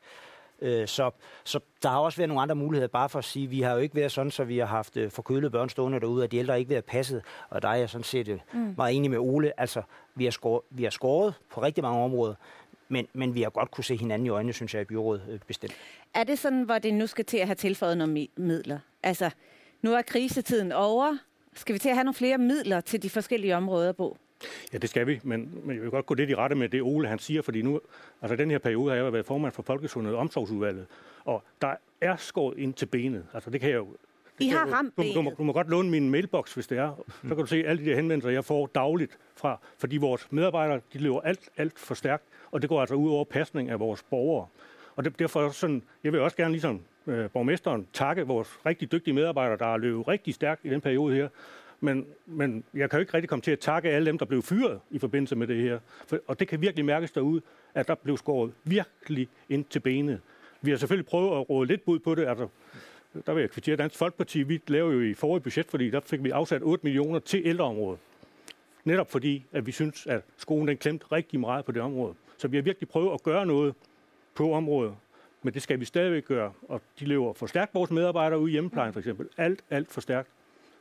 Så, så der har også været nogle andre muligheder, bare for at sige, vi har jo ikke været sådan, så vi har haft forkølede børn stående derude, og de ældre har ikke været passet, og der er jeg sådan set mm. meget enig med Ole. Altså, vi har, skåret, vi har skåret på rigtig mange områder, men, men vi har godt kunne se hinanden i øjnene, synes jeg, i byrådet bestemt. Er det sådan, hvor det nu skal til at have tilføjet nogle midler? Altså, nu er krisetiden over. Skal vi til at have nogle flere midler til de forskellige områder, Bo? Ja, det skal vi, men, men jeg vil godt gå lidt i rette med det, Ole han siger, fordi nu, altså den her periode har jeg været formand for Folkesundhed og Omsorgsudvalget, og der er skåret ind til benet. Altså det kan jeg jo... I har jeg, ramt benet. Du, du, må, du må godt låne min mailbox, hvis det er. Så kan du se alle de der henvendelser, jeg får dagligt fra, fordi vores medarbejdere, de løber alt, alt for stærkt, og det går altså ud over pasning af vores borgere. Og det, derfor sådan, jeg vil også gerne ligesom øh, borgmesteren takke vores rigtig dygtige medarbejdere, der har løbet rigtig stærkt i den periode her. Men, men jeg kan jo ikke rigtig komme til at takke alle dem, der blev fyret i forbindelse med det her. For, og det kan virkelig mærkes derude, at der blev skåret virkelig ind til benet. Vi har selvfølgelig prøvet at råde lidt bud på det. Altså, der vil jeg kvittere Dansk Folkeparti. Vi lavede jo i forrige budget, fordi der fik vi afsat otte millioner til ældreområdet. Netop fordi, at vi synes, at skolen den klemte rigtig meget på det område. Så vi har virkelig prøvet at gøre noget på området. Men det skal vi stadigvæk gøre. Og de lever for stærkt, vores medarbejdere ude i hjemmeplejen for eksempel. Alt, alt for stærkt.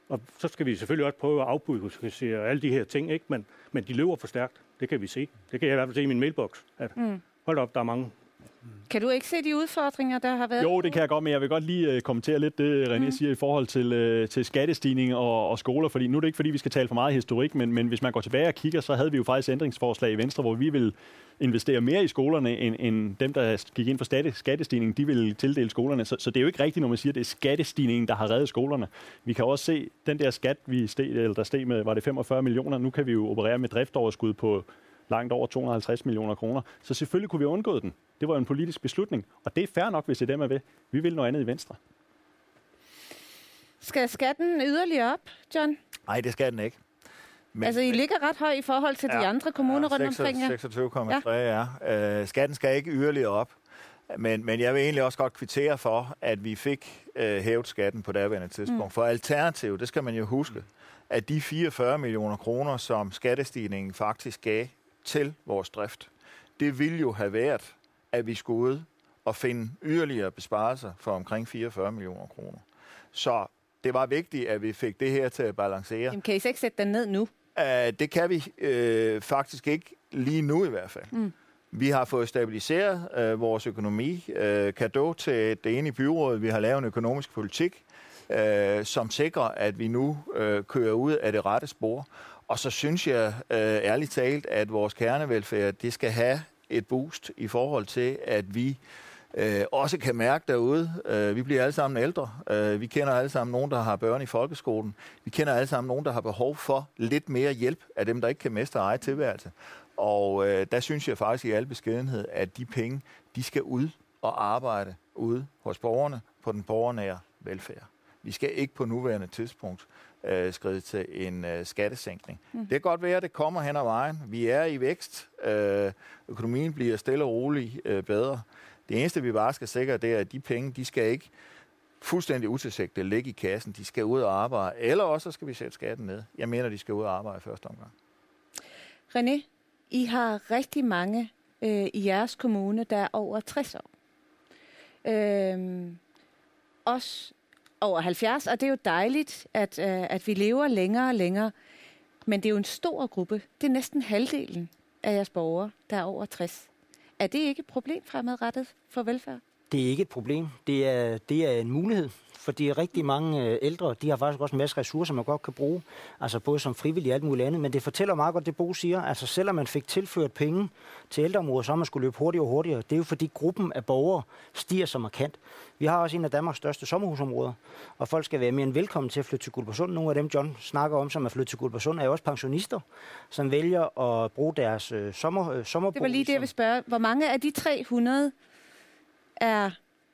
Og så skal vi selvfølgelig også prøve at afbureaukratisere alle de her ting, ikke? Men, men de løber for stærkt. Det kan vi se. Det kan jeg i hvert fald se i min mailbox. At, mm. Hold op, der er mange. Kan du ikke se de udfordringer, der har været? Jo, det kan jeg godt, men jeg vil godt lige uh, kommentere lidt det, René mm. siger i forhold til, uh, til skattestigning og, og skoler, fordi nu er det ikke, fordi vi skal tale for meget historik, men, men hvis man går tilbage og kigger, så havde vi jo faktisk ændringsforslag i Venstre, hvor vi vil investere mere i skolerne, end, end dem, der gik ind for skattestigning, de vil tildele skolerne. Så, så det er jo ikke rigtigt, når man siger, at det er skattestigningen, der har reddet skolerne. Vi kan også se, den der skat, vi steg, eller der steg med, var det femogfyrre millioner, nu kan vi jo operere med driftsoverskud på langt over to hundrede og halvtreds millioner kroner. Så selvfølgelig kunne vi undgå den. Det var jo en politisk beslutning, og det er fair nok, hvis det er dem er ved. Vi vil noget andet i Venstre. Skal skatten yderligere op, John? Nej, det skal den ikke. Men, altså, I ligger ret højt i forhold til ja, de andre kommuner ja, rundt omkring jer. seksogtyve komma tre, ja. ja. Uh, skatten skal ikke yderligere op. Men, men jeg vil egentlig også godt kvittere for, at vi fik uh, hævet skatten på daværende tidspunkt. Mm. For alternativ, det skal man jo huske, at de fireogfyrre millioner kroner, som skattestigningen faktisk gav til vores drift, det ville jo have været, at vi skulle ud og finde yderligere besparelser for omkring fireogfyrre millioner kroner. Så det var vigtigt, at vi fik det her til at balancere. Jamen, kan I så ikke sætte den ned nu? Uh, det kan vi uh, faktisk ikke lige nu i hvert fald. Mm. Vi har fået stabiliseret uh, vores økonomi. Uh, Cadeau til det ene byråd, vi har lavet en økonomisk politik, uh, som sikrer, at vi nu uh, kører ud af det rette spor. Og så synes jeg uh, ærligt talt, at vores kernevelfærd, det skal have et boost i forhold til, at vi øh, også kan mærke derude. Øh, vi bliver alle sammen ældre. Øh, vi kender alle sammen nogen, der har børn i folkeskolen. Vi kender alle sammen nogen, der har behov for lidt mere hjælp af dem, der ikke kan mestre eget tilværelse. Og øh, der synes jeg faktisk i al beskedenhed, at de penge, de skal ud og arbejde ude hos borgerne på den borgernære velfærd. Vi skal ikke på nuværende tidspunkt øh, skride til en øh, skattesænkning. Mm. Det kan godt være, at det kommer hen ad vejen. Vi er i vækst. Øh, økonomien bliver stille og roligt øh, bedre. Det eneste, vi bare skal sikre, det er, at de penge, de skal ikke fuldstændig utilsigtet ligge i kassen. De skal ud og arbejde. Eller også skal vi sætte skatten ned. Jeg mener, de skal ud og arbejde i første omgang. René, I har rigtig mange øh, i jeres kommune, der er over tres år. Øh, også over halvfjerds, og det er jo dejligt, at, øh, at vi lever længere og længere. Men det er jo en stor gruppe. Det er næsten halvdelen af jeres borgere, der er over tres. Er det ikke et problem fremadrettet for velfærd? Det er ikke et problem. Det er, det er en mulighed. Fordi rigtig mange ældre, de har faktisk også en masse ressourcer, man godt kan bruge. Altså både som frivillig og alt muligt andet. Men det fortæller meget godt, det Bo siger. Altså selvom man fik tilført penge til ældreområdet, så man skulle løbe hurtigere og hurtigere. Det er jo fordi gruppen af borgere stiger så markant. Vi har også en af Danmarks største sommerhusområder. Og folk skal være mere end velkommen til at flytte til Guldborgsund. Nogle af dem, John snakker om, som er flyttet til Guldborgsund, er jo også pensionister, som vælger at bruge deres øh, sommer, øh, sommerbolig. Det var lige det, jeg vil spørge. Hvor mange af de tre hundrede er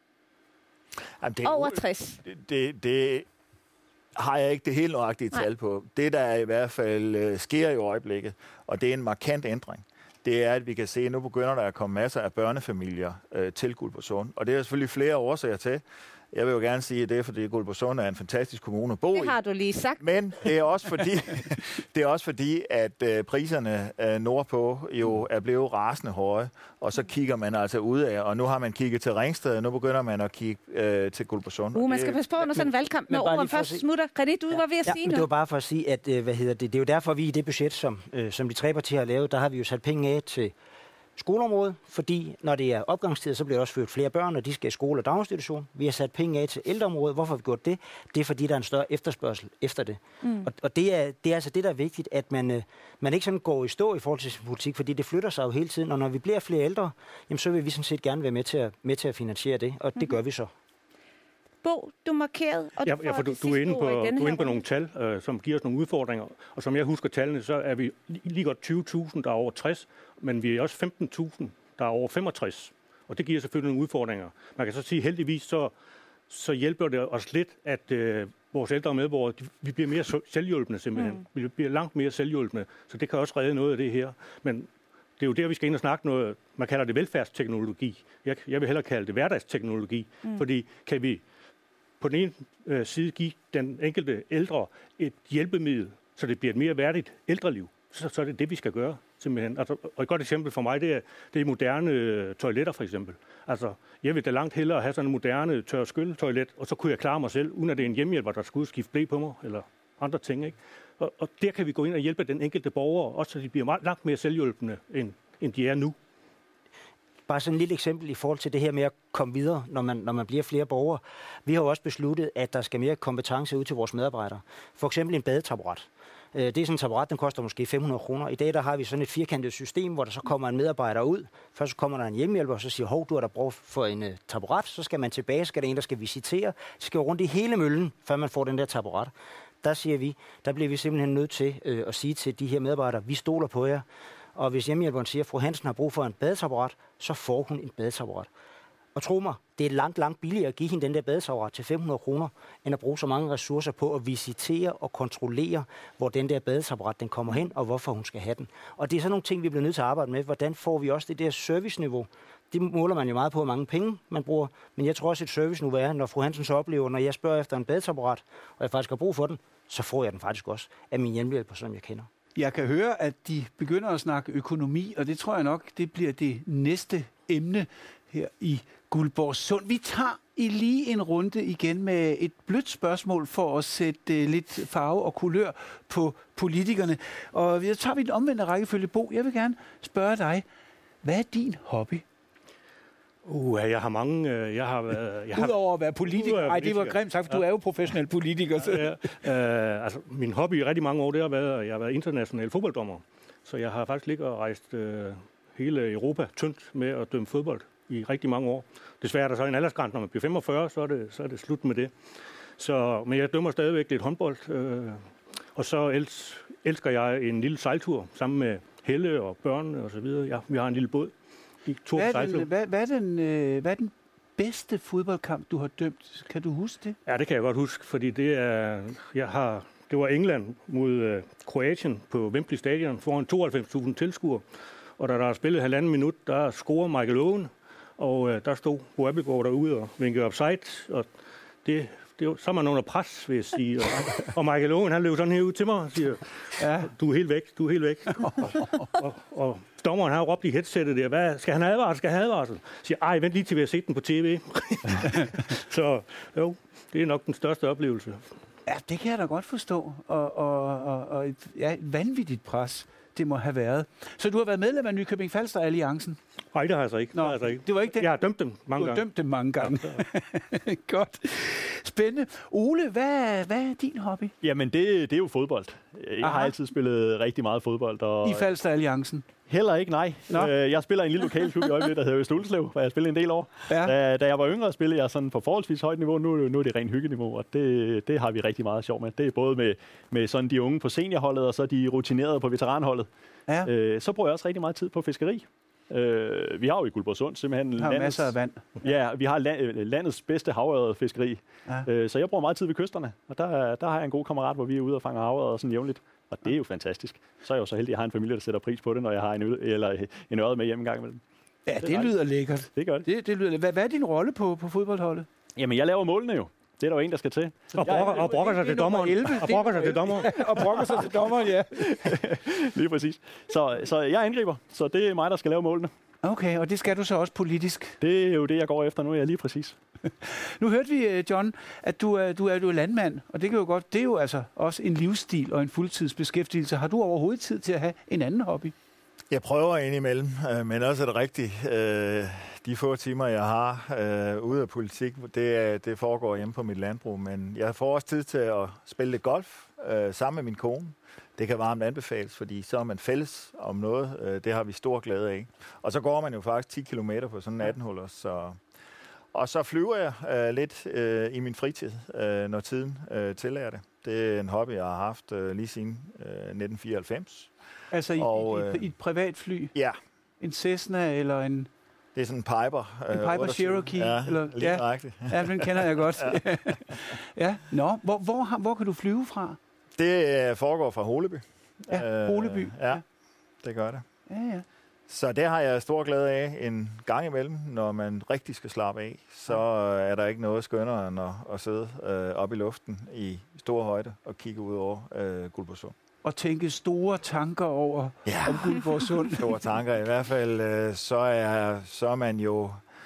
Jamen, det er over tres? Det, det, det har jeg ikke det helt nøjagtige tal på. Det, der i hvert fald øh, sker i øjeblikket, og det er en markant ændring, det er, at vi kan se, at nu begynder der at komme masser af børnefamilier øh, til Guldborgsund. Og det er selvfølgelig flere årsager til. Jeg vil jo gerne sige, at det er, fordi Guldborgsund er en fantastisk kommune at bo i. Det har du lige sagt. Men det er også fordi, det er også fordi at øh, priserne øh, nordpå jo er blevet rasende høje, og så kigger man altså ud af, og nu har man kigget til Ringsted, og nu begynder man at kigge øh, til Guldborgsund. Uh, man skal passe på, når sådan en valgkamp med ord først smutter. René, du ja, var ved at ja, sige noget. Det var bare for at sige, at øh, hvad hedder det, det er jo derfor, vi i det budget, som, øh, som de tre partier har lavet, der har vi jo sat penge af til skoleområdet, fordi når det er opgangstid, så bliver der også født flere børn, og de skal i skole og daginstitution. Vi har sat penge af til ældreområdet. Hvorfor har vi gjort det? Det er, fordi der er en større efterspørgsel efter det. Mm. Og, og det, er, det er altså det, der er vigtigt, at man, øh, man ikke sådan går i stå i forhold til sin politik, fordi det flytter sig jo hele tiden, og når vi bliver flere ældre, jamen, så vil vi sådan set gerne være med til at, med til at finansiere det, og mm. det gør vi så. Bo, du markerede, og ja, du, ja, for du, du er inde på, du er inde på nogle tal, øh, som giver os nogle udfordringer. Og som jeg husker tallene, så er vi lige godt tyve tusind, der er over tres, men vi er også femten tusind, der er over femogtres. Og det giver selvfølgelig nogle udfordringer. Man kan så sige, heldigvis så, så hjælper det os lidt, at øh, vores ældre medborgere, de, vi bliver mere selvhjulpende simpelthen. Mm. Vi bliver langt mere selvhjulpende, så det kan også redde noget af det her. Men det er jo der, vi skal ind og snakke noget, man kalder det velfærdsteknologi. Jeg, jeg vil hellere kalde det hverdagsteknologi, mm. fordi kan vi på den ene øh, side give den enkelte ældre et hjælpemiddel, så det bliver et mere værdigt ældreliv, så, så er det det, vi skal gøre. Simpelthen. Altså, og et godt eksempel for mig, det er, det er moderne øh, toiletter for eksempel. Altså, jeg vil da langt hellere have sådan en moderne tør skylletoilet, og så kunne jeg klare mig selv, uden at det er en hjemmehjælper, der skulle skifte ble på mig, eller andre ting. Ikke? Og, og der kan vi gå ind og hjælpe den enkelte borger, også så de bliver meget, langt mere selvhjælpende, end, end de er nu. Bare sådan et lille eksempel i forhold til det her med at komme videre, når man, når man bliver flere borgere. Vi har jo også besluttet, at der skal mere kompetence ud til vores medarbejdere. For eksempel en badetaburet. Det er sådan en taburet, den koster måske fem hundrede kroner. I dag der har vi sådan et firkantet system, hvor der så kommer en medarbejder ud. Først kommer der en hjemmehjælper, og så siger, hov, du har der brug for en uh, taburet. Så skal man tilbage, skal der en, der skal visitere. Det skal jo rundt i hele møllen, før man får den der taburet. Der siger vi, der bliver vi simpelthen nødt til øh, at sige til de her medarbejdere, vi stoler på jer. Og hvis hjemmehjælperen siger, at fru Hansen har brug for en badetaburet, så får hun en badetaburet. Og tro mig, det er langt, langt billigere at give hende den der badetaburet til fem hundrede kroner, end at bruge så mange ressourcer på at visitere og kontrollere, hvor den der badetaburet den kommer hen, og hvorfor hun skal have den. Og det er sådan nogle ting, vi bliver nødt til at arbejde med. Hvordan får vi også det der serviceniveau? Det måler man jo meget på, hvor mange penge man bruger. Men jeg tror også, et serviceniveau er, når fru Hansen så oplever, når jeg spørger efter en badetaburet, og jeg faktisk har brug for den, så får jeg den faktisk også af min hjemmehjælper, som jeg kender. Jeg kan høre, at de begynder at snakke økonomi, og det tror jeg nok, det bliver det næste emne her i Guldborgsund. Vi tager i lige en runde igen med et blødt spørgsmål for at sætte lidt farve og kulør på politikerne. Og så tager vi den omvendte rækkefølge. Bo, jeg vil gerne spørge dig, hvad er din hobby? Uh, jeg har mange... Jeg har været... Jeg har, Udover at være politiker? Nej, det var grimt sagt, for ja. Du er jo professionel politiker. Så. Ja, ja. Uh, altså, min hobby i rigtig mange år, det har været, at jeg har været international fodbolddommer. Så jeg har faktisk ligget og rejst uh, hele Europa tyndt med at dømme fodbold i rigtig mange år. Desværre er der så en aldersgrænse, når man bliver femogfyrre, så er det, så er det slut med det. Så, men jeg dømmer stadigvæk lidt håndbold. Uh, og så els, elsker jeg en lille sejltur sammen med Helle og børnene og så videre. Ja, vi har en lille båd. Hvad er, den, hvad, hvad, er den, øh, hvad er den bedste fodboldkamp, du har dømt? Kan du huske det? Ja, det kan jeg godt huske, fordi det er, jeg har, det var England mod øh, Kroatien på Wembley Stadion foran tooghalvfems tusind tilskuere. Og da der er spillet halvanden minut, der scorer Michael Owen, og øh, der stod Bo Abildgaard derude og vinkede offside, og det, det var, så er man under pres, vil jeg sige. Og, og Michael Owen, han løb sådan her ud til mig og siger, ja. du er helt væk, du er helt væk. og, og, og dommeren har råbt i headsettet der, hvad, skal han have advarsel, skal han have advarsel? Siger, ej, vent lige til vi har set den på tv. Så jo, det er nok den største oplevelse. Ja, det kan jeg da godt forstå. Og, og, og, og et, ja, et vanvittigt pres, det må have været. Så du har været medlem af Nykøbing Falster Alliancen? Nej, det har jeg så ikke. Nå, det, altså ikke. det var ikke den. Jeg har dømt dem mange gange. Du har gange. dømt dem mange gange. Ja. Godt. Spændende. Ole, hvad, hvad er din hobby? Jamen, det, det er jo fodbold. Jeg Aha. har altid spillet rigtig meget fodbold. Og I Falster Alliancen? Heller ikke, nej. Nå. Jeg spiller i en lille lokalklub i øjeblikket, der hedder Østulslev, hvor jeg spillede en del år. Ja. Da, da jeg var yngre, spillede jeg sådan på forholdsvis højt niveau. Nu, nu er det rent hyggeniveau, og det, det har vi rigtig meget sjov med. Det er både med, med sådan de unge på seniorholdet, og så de rutinerede på veteranholdet. Ja. Øh, så bruger jeg også rigtig meget tid på fiskeri. Øh, vi har jo i Guldborgsund simpelthen... Vi har landets, masser af vand. Ja, vi har land, landets bedste havørredfiskeri. Ja. Øh, så jeg bruger meget tid ved kysterne, og der, der har jeg en god kammerat, hvor vi er ude og fanger havørred sådan jævnligt. Og det er jo fantastisk. Så er jeg jo så heldig, at jeg har en familie, der sætter pris på det, når jeg har en, ø- eller en ørred med hjem en gang imellem. Ja, det, det lyder lækkert. Det gør det. det, det lyder, hvad, hvad er din rolle på, på fodboldholdet? Jamen, jeg laver målene jo. Det er der jo en, der skal til. Og brokker, og brokker sig til dommeren. Og brokker sig til dommeren. Og brokker sig til dommeren, ja. Lige præcis. Så, så jeg angriber, så det er mig, der skal lave målene. Okay, og det skal du så også politisk? Det er jo det, jeg går efter nu, er jeg lige præcis. Nu hørte vi, John, at du er, du er, du er landmand, og det kan jo godt, det er jo altså også en livsstil og en fuldtidsbeskæftigelse. Har du overhovedet tid til at have en anden hobby? Jeg prøver indimellem, men også er det rigtigt. De få timer, jeg har ude af politik, det, det foregår hjemme på mit landbrug, men jeg får også tid til at spille lidt golf sammen med min kone. Det kan varmt anbefales, fordi så er man fælles om noget. Det har vi stor glæde af. Og så går man jo faktisk ti kilometer på sådan en atten-huller. Så... Og så flyver jeg øh, lidt øh, i min fritid, øh, når tiden øh, tillader det. Det er en hobby, jeg har haft øh, lige siden øh, nitten fireoghalvfems. Altså i, og, øh, i et privatfly? Ja. En Cessna eller en... Det er sådan en Piper. En Piper øh, Cherokee? Ja, eller, lige ja. nøjagtigt. Ja, den kender jeg godt. ja. ja. Nå, hvor, hvor, hvor kan du flyve fra? Det øh, foregår fra Holeby. Ja, Holeby. Øh, ja, det gør det. Ja, ja. Så det har jeg stor glæde af en gang imellem, når man rigtig skal slappe af. Så øh, er der ikke noget skønnere end at, at sidde øh, oppe i luften i stor højde og kigge ud over øh, Guldborgsund. Og tænke store tanker over ja. om Guldborgsund. Store tanker. I hvert fald, øh, så, er, så er man jo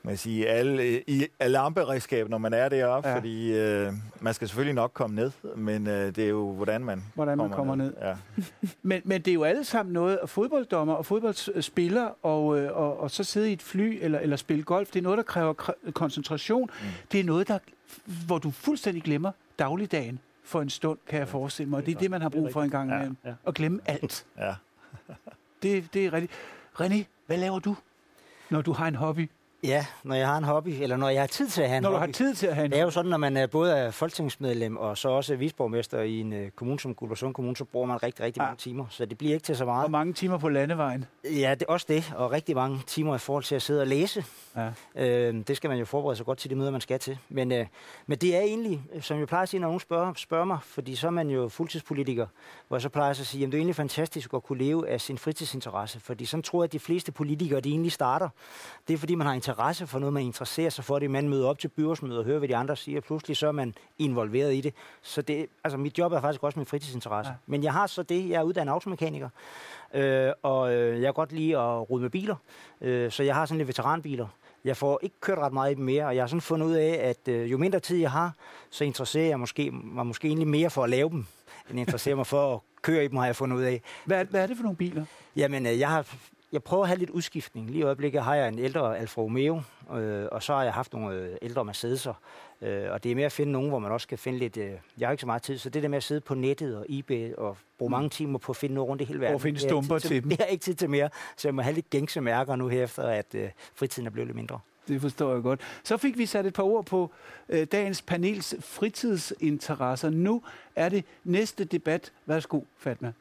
man sige, alle i alarmberedskab, når man er deroppe, ja. fordi øh, man skal selvfølgelig nok komme ned, men øh, det er jo, hvordan man, hvordan man kommer, kommer ned. ned. Ja. men, men det er jo alle sammen noget, fodbolddommer og fodboldspiller, og, og, og så sidde i et fly eller, eller spille golf, det er noget, der kræver koncentration. Mm. Det er noget, der, hvor du fuldstændig glemmer dagligdagen for en stund, kan jeg forestille mig. Og det er det, man har brug for en gang imellem. Ja, ja. At glemme alt. Ja. det, det er rigtigt. René, hvad laver du, når du har en hobby? Ja, når jeg har en hobby, eller når jeg har tid til at have en når hobby. Når du har tid til at have en Det er jo sådan, når man er både er folketingsmedlem og så også viceborgmester i en uh, kommune som Guldborgsund Kommune, så bruger man rigtig, rigtig ja. mange timer. Så det bliver ikke til så meget. Og mange timer på landevejen. Ja, det er også det. Og rigtig mange timer i forhold til at sidde og læse. Ja. Øh, det skal man jo forberede sig godt til de møder, man skal til. Men, øh, men det er egentlig, som jeg plejer at sige, når nogen spørger, spørger mig, fordi så er man jo fuldtidspolitiker, hvor jeg så plejer jeg at sige, at det er egentlig fantastisk at kunne leve af sin fritidsinteresse. Fordi sådan tror jeg, at de fleste politikere, de egentlig starter. Det er fordi, man har interesse for noget, man interesserer sig for det. Man møder op til byrådsmøder og hører, hvad de andre siger. Pludselig så er man involveret i det. Så det, altså mit job er faktisk også min fritidsinteresse. Ja. Men jeg har så det, jeg er uddannet automekaniker. Øh, og øh, jeg kan godt lide at rode med biler. Øh, så jeg har sådan lidt veteranbiler. Jeg får ikke kørt ret meget i dem mere, og jeg har sådan fundet ud af, at øh, jo mindre tid jeg har, så interesserer jeg måske, mig måske egentlig mere for at lave dem, end interesserer mig for at køre i dem, har jeg fundet ud af. Hvad, hvad er det for nogle biler? Jamen, øh, jeg har... Jeg prøver at have lidt udskiftning. Lige i øjeblikket har jeg en ældre Alfa Romeo, øh, og så har jeg haft nogle øh, ældre Mercedes'er. Øh, og det er med at finde nogen, hvor man også kan finde lidt... Øh, jeg har ikke så meget tid, så det der med at sidde på nettet og eBay og bruge mange timer på at finde noget rundt i hele verden... Og finde stumper til, til dem. Jeg har ikke tid til mere, så jeg må have lidt gængse mærker nu her efter, at øh, fritiden er blevet lidt mindre. Det forstår jeg godt. Så fik vi sat et par ord på øh, dagens panels fritidsinteresser. Nu er det næste debat. Værsgo, Fatma.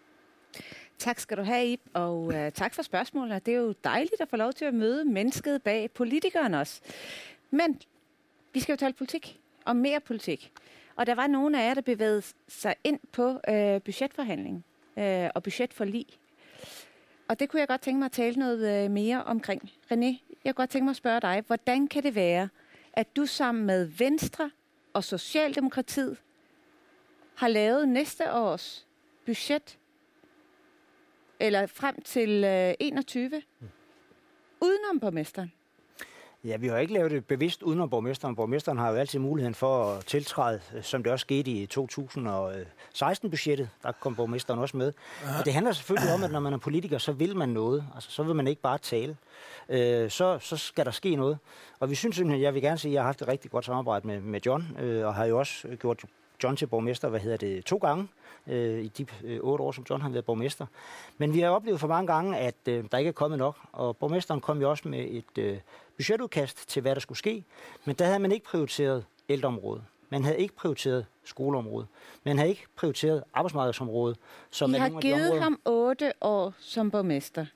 Tak skal du have, Ib, og uh, tak for spørgsmålene. Det er jo dejligt at få lov til at møde mennesket bag politikeren også. Men vi skal jo tale politik, og mere politik. Og der var nogle af jer, der bevægede sig ind på uh, budgetforhandling uh, og budgetforlig. Og det kunne jeg godt tænke mig at tale noget uh, mere omkring. René, jeg kunne godt tænke mig at spørge dig, hvordan kan det være, at du sammen med Venstre og Socialdemokratiet har lavet næste års budget eller frem til øh, enogtyve, mm. udenom borgmesteren? Ja, vi har ikke lavet det bevidst udenom borgmesteren. Borgmesteren har jo altid muligheden for at tiltræde, som det også skete i to tusind og seksten-budgettet. Der kom borgmesteren også med. Og det handler selvfølgelig om, at når man er politiker, så vil man noget. Altså, så vil man ikke bare tale. Øh, så, så skal der ske noget. Og vi synes simpelthen, jeg vil gerne sige, at jeg har haft et rigtig godt samarbejde med, med John, øh, og har jo også gjort John til borgmester, hvad hedder det, to gange. i de øh, otte år, som John har været borgmester. Men vi har oplevet for mange gange, at øh, der ikke er kommet nok, og borgmesteren kom jo også med et øh, budgetudkast til, hvad der skulle ske, men der havde man ikke prioriteret ældreområdet. Man havde ikke prioriteret skoleområdet. Man havde ikke prioriteret arbejdsmarkedsområdet. Som I er har nogle af de givet områder. ham otte år som borgmester.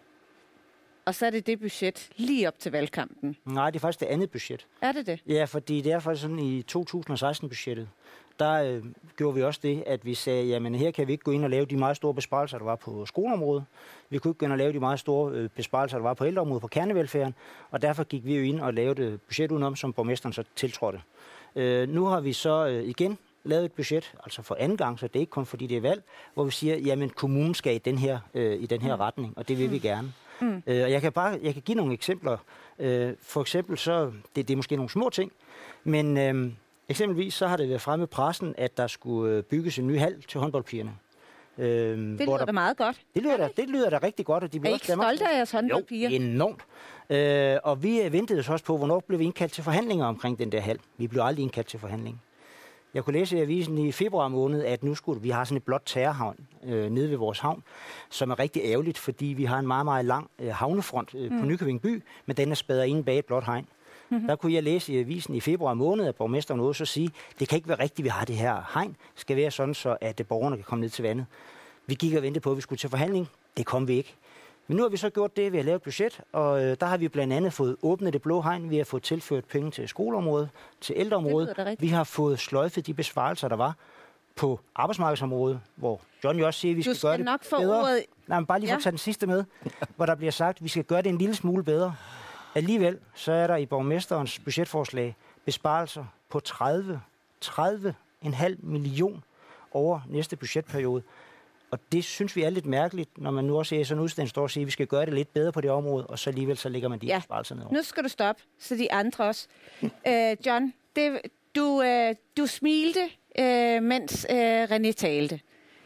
Og så er det det budget lige op til valgkampen. Nej, det er faktisk det andet budget. Er det det? Ja, fordi det er faktisk sådan i to tusind og seksten-budgettet. Der øh, gjorde vi også det, at vi sagde, jamen her kan vi ikke gå ind og lave de meget store besparelser, der var på skoleområdet. Vi kunne ikke gå ind og lave de meget store øh, besparelser, der var på ældreområdet, på kernevelfærden. Og derfor gik vi jo ind og lavede budget udenom, som borgmesteren så tiltrådte. Øh, nu har vi så øh, igen lavet et budget, altså for anden gang, så det er ikke kun fordi det er valg, hvor vi siger, jamen kommunen skal i den her, øh, i den her mm. retning, og det vil vi gerne. Mm. Øh, og jeg kan bare, jeg kan give nogle eksempler. Øh, for eksempel så, det, det er måske nogle små ting, men øh, eksempelvis så har det været fremme i pressen, at der skulle bygges en ny hal til håndboldpigerne. Øh, det lyder der, da meget godt. Det lyder da, det lyder da rigtig godt. Og de er I ikke stolte af jeres håndboldpiger? Jo, enormt. Øh, og vi ventede så også på, hvornår blev vi indkaldt til forhandlinger omkring den der hal. Vi blev aldrig indkaldt til forhandling. Jeg kunne læse i avisen i februar måned, at nu skulle vi har sådan et blåt terrorhavn øh, nede ved vores havn, som er rigtig ærgerligt, fordi vi har en meget, meget lang øh, havnefront øh, mm. på Nykøbing by, men den er spædet inde bag et blåt hegn. Mm-hmm. Der kunne jeg læse i avisen i februar måned, at borgmesteren nåede så sige, det kan ikke være rigtigt, vi har det her hegn. Det skal være sådan, så at borgerne kan komme ned til vandet. Vi gik og ventede på, at vi skulle til forhandling. Det kom vi ikke. Men nu har vi så gjort det, vi har lavet et budget, og øh, der har vi blandt andet fået åbnet det blå hegn. Vi har fået tilført penge til skoleområdet, til ældreområdet. Vi har fået sløjfet de besvarelser, der var på arbejdsmarkedsområdet, hvor John jo også siger, at vi skal, skal gøre det nok få bedre. Ordet... Nej, men bare lige for ja. at tage den sidste med, hvor der bliver sagt, at vi skal gøre det en lille smule bedre. Alligevel så er der i borgmesterens budgetforslag besparelser på tredive komma fem million over næste budgetperiode. Og det synes vi er lidt mærkeligt, når man nu også i sådan en udstilling står og siger, at vi skal gøre det lidt bedre på det område, og så alligevel så lægger man de ja. besparelser ned over. Nu skal du stoppe, så de andre også. øh, John, det, du, øh, du smilte, øh, mens øh, René talte.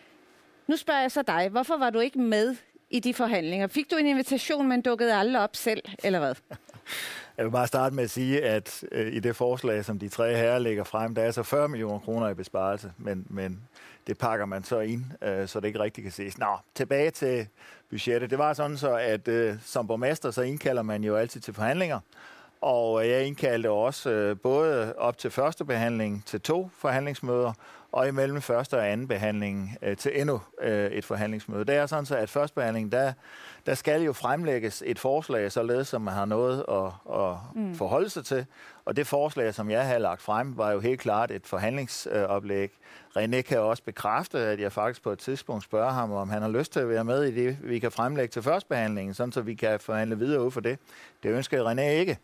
Nu spørger jeg så dig, hvorfor var du ikke med i de forhandlinger? Fik du en invitation, men dukkede aldrig op selv, eller hvad? Jeg vil bare starte med at sige, at øh, i det forslag, som de tre herrer lægger frem, der er så fyrre millioner kroner i besparelse, men, men det pakker man så ind, øh, så det ikke rigtig kan ses. Nå, tilbage til budgettet. Det var sådan så, at øh, som borgmester, så indkalder man jo altid til forhandlinger, og jeg indkaldte også øh, både op til første behandling til to forhandlingsmøder, og imellem første og anden behandling øh, til endnu øh, et forhandlingsmøde. Det er sådan så, at første behandling, der, der skal jo fremlægges et forslag, således som man har noget at, at mm. forholde sig til. Og det forslag, som jeg havde lagt frem, var jo helt klart et forhandlingsoplæg. René kan også bekræfte, at jeg faktisk på et tidspunkt spørger ham, om han har lyst til at være med i det, vi kan fremlægge til første behandling, sådan så vi kan forhandle videre ud for det. Det ønsker René ikke.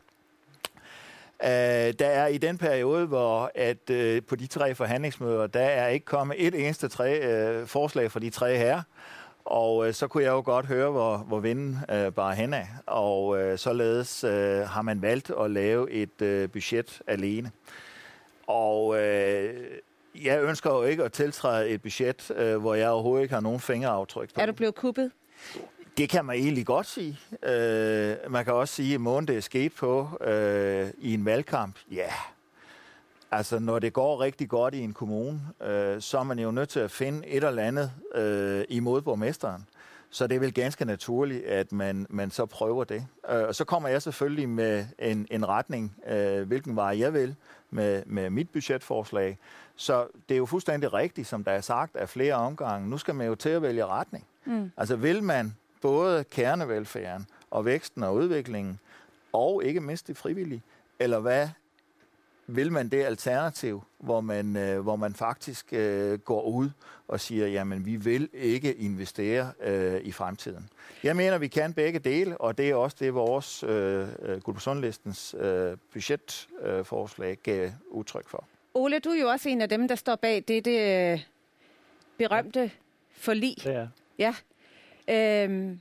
Uh, der er i den periode, hvor at uh, på de tre forhandlingsmøder, der er ikke kommet et eneste tre, uh, forslag fra de tre herrer, og uh, så kunne jeg jo godt høre, hvor, hvor vinden uh, bare hen af, og uh, således uh, har man valgt at lave et uh, budget alene. Og uh, jeg ønsker jo ikke at tiltræde et budget, uh, hvor jeg overhovedet ikke har nogen fingeraftryk på. Er du blevet kuppet? Det kan man egentlig godt sige. Øh, man kan også sige, at måden det er sket på øh, i en valgkamp, ja, yeah. Altså når det går rigtig godt i en kommune, øh, så er man jo nødt til at finde et eller andet øh, imod borgmesteren. Så det er vel ganske naturligt, at man, man så prøver det. Øh, og så kommer jeg selvfølgelig med en, en retning, øh, hvilken vej jeg vil, med, med mit budgetforslag. Så det er jo fuldstændig rigtigt, som der er sagt af flere omgange. Nu skal man jo til at vælge retning. Mm. Altså vil man både kernevelfærden og væksten og udviklingen, og ikke mindst det frivillige, eller hvad vil man det alternativ, hvor man, øh, hvor man faktisk øh, går ud og siger, jamen vi vil ikke investere øh, i fremtiden. Jeg mener, vi kan begge dele, og det er også det, vores øh, Guldborgsundlistens øh, budgetforslag øh, gav udtryk for. Ole, du er jo også en af dem, der står bag det, det øh, berømte forlig. Det er. Ja. Øhm,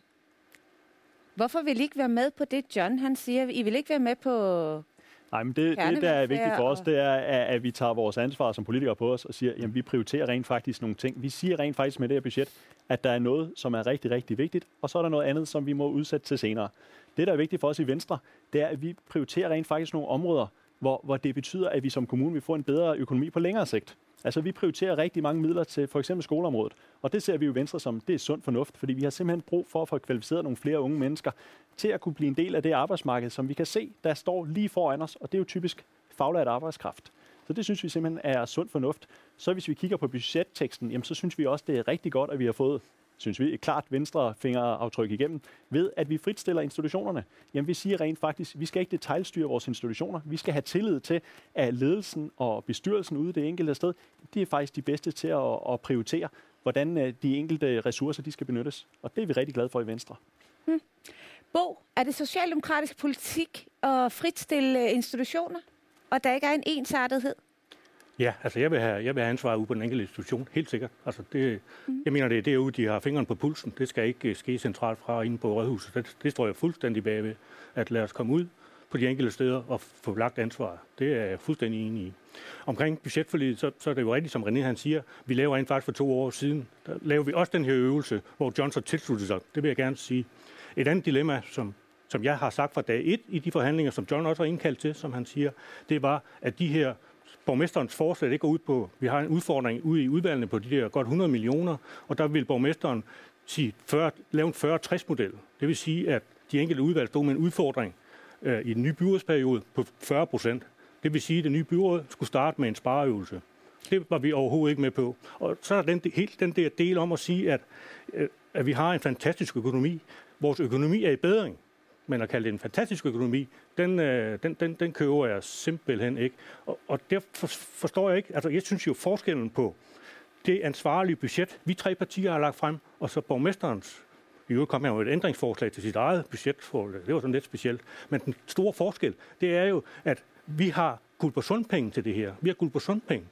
hvorfor vil I ikke være med på det, John han siger? I vil ikke være med på... Nej, men det, det, der er vigtigt for os, det er, at vi tager vores ansvar som politikere på os og siger, at vi prioriterer rent faktisk nogle ting. Vi siger rent faktisk med det her budget, at der er noget, som er rigtig, rigtig vigtigt, og så er der noget andet, som vi må udsætte til senere. Det, der er vigtigt for os i Venstre, det er, at vi prioriterer rent faktisk nogle områder, hvor, hvor det betyder, at vi som kommune vil få en bedre økonomi på længere sigt. Altså, vi prioriterer rigtig mange midler til for eksempel skoleområdet, og det ser vi jo i Venstre som, det er sund fornuft, fordi vi har simpelthen brug for at få kvalificeret nogle flere unge mennesker til at kunne blive en del af det arbejdsmarked, som vi kan se, der står lige foran os, og det er jo typisk faglært arbejdskraft. Så det synes vi simpelthen er sund fornuft. Så hvis vi kigger på budgetteksten, jamen, så synes vi også, det er rigtig godt, at vi har fået, synes vi, et klart venstre fingeraftryk igennem, ved at vi fritstiller institutionerne. Jamen vi siger rent faktisk, vi skal ikke detailstyre vores institutioner. Vi skal have tillid til, at ledelsen og bestyrelsen ude det enkelte sted, de er faktisk de bedste til at, at prioritere, hvordan de enkelte ressourcer de skal benyttes. Og det er vi rigtig glade for i Venstre. Hmm. Bo, er det socialdemokratisk politik at fritstille institutioner, og der ikke er en ensartethed? Ja, altså jeg vil have, jeg vil have ansvar ude på den enkelte institution, helt sikkert. Altså det, mm. Jeg mener, det er derude, de har fingeren på pulsen. Det skal ikke ske centralt fra inde på Rådhuset. Det, det står jeg fuldstændig bagved, at lade os komme ud på de enkelte steder og få lagt ansvar. Det er jeg fuldstændig enig i. Omkring budgetforliget, så, så er det jo rigtigt, som René han siger, vi laver rent faktisk for to år siden, der laver vi også den her øvelse, hvor John så tilsluttede sig. Det vil jeg gerne sige. Et andet dilemma, som, som jeg har sagt fra dag et i de forhandlinger, som John også har indkaldt til, som han siger, det var, at de her borgmesterens forslag det går ud på, vi har en udfordring ude i udvalgene på de der godt hundrede millioner, og der vil borgmesteren sige fyrre, lave en fyrre tres model. Det vil sige, at de enkelte udvalg stod med en udfordring øh, i den nye byrådsperiode på fyrre procent. Det vil sige, at det nye byråd skulle starte med en spareøvelse. Det var vi overhovedet ikke med på. Og så er den, helt den der del om at sige, at, øh, at vi har en fantastisk økonomi. Vores økonomi er i bedring. Men at kalde det en fantastisk økonomi, den, den, den, den køber jeg simpelthen ikke. Og, og derfor forstår jeg ikke, altså jeg synes jo forskellen på det ansvarlige budget, vi tre partier har lagt frem, og så borgmesterens, i øvrigt kom her jo et ændringsforslag til sit eget budgetforslag, det var sådan lidt specielt, men den store forskel, det er jo, at vi har Guldborgsund-penge til det her. Vi har Guldborgsund-penge.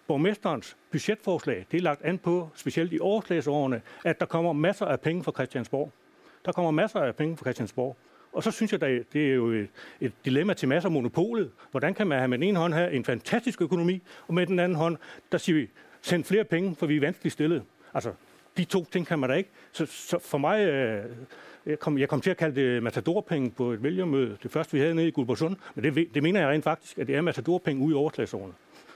borgmesterens budgetforslag, det er lagt an på, specielt i overslagsårene, at der kommer masser af penge fra Christiansborg. Der kommer masser af penge fra Christiansborg. Og så synes jeg, at det er jo et, et dilemma til masser af monopolet. Hvordan kan man have med den ene hånd have en fantastisk økonomi, og med den anden hånd, der siger vi, send flere penge, for vi er vanskeligt stillet. Altså, de to ting kan man da ikke. Så, så for mig, øh, jeg, kom, jeg kom til at kalde det matadorpenge på et vælgermøde, det første vi havde nede i Guldborgsund, men det, det mener jeg rent faktisk, at det er matadorpenge ude i overslagsårene.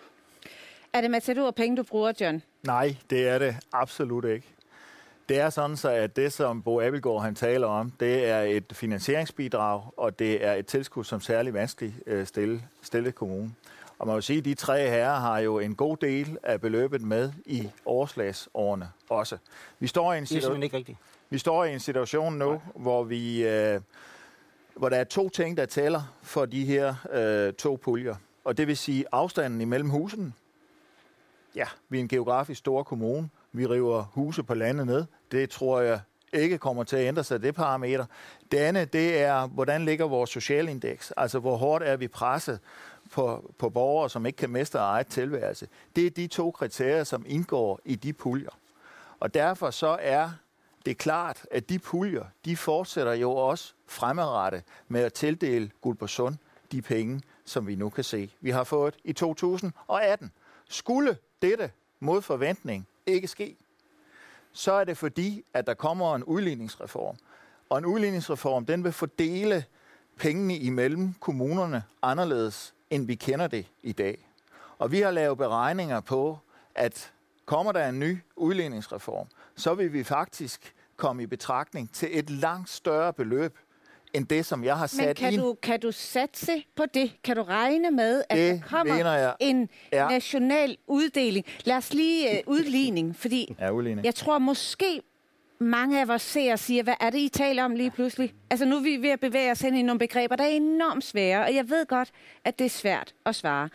Er det matadorpenge, du bruger, John? Nej, det er det absolut ikke. Det er sådan så, at det, som Bo Abildgaard han taler om, det er et finansieringsbidrag, og det er et tilskud, som særlig vanskeligt øh, stille, stille kommune. Og man vil sige, at de tre herrer har jo en god del af beløbet med i overslagsårene også. Vi står i en, situa- ikke rigtigt. vi står i en situation nu, Nej. hvor vi, øh, hvor der er to ting, der tæller for de her øh, to puljer. Og det vil sige afstanden imellem husene. Ja, vi er en geografisk stor kommune. Vi river huse på landet ned. Det tror jeg ikke kommer til at ændre sig, det parameter. Det andet, det er, hvordan ligger vores socialindeks? Altså, hvor hårdt er vi presset på, på borgere, som ikke kan mestre eget tilværelse? Det er de to kriterier, som indgår i de puljer. Og derfor så er det klart, at de puljer, de fortsætter jo også fremadrettet med at tildele Guldborgsund de penge, som vi nu kan se. Vi har fået i to tusind og atten. Skulle dette mod forventning ikke ske, så er det fordi, at der kommer en udligningsreform. Og en udligningsreform, den vil fordele pengene imellem kommunerne anderledes, end vi kender det i dag. Og vi har lavet beregninger på, at kommer der en ny udligningsreform, så vil vi faktisk komme i betragtning til et langt større beløb, end det, som jeg har sat Men kan ind. du, kan du satse på det? Kan du regne med, at Det der kommer jeg en er- national uddeling? Lad os lige uh, udligning, fordi Ja, udligning. jeg tror måske mange af os ser og siger, hvad er det, I taler om lige pludselig? Altså nu er vi ved at bevæge os hen i nogle begreber, der er enormt svære, og jeg ved godt, at det er svært at svare.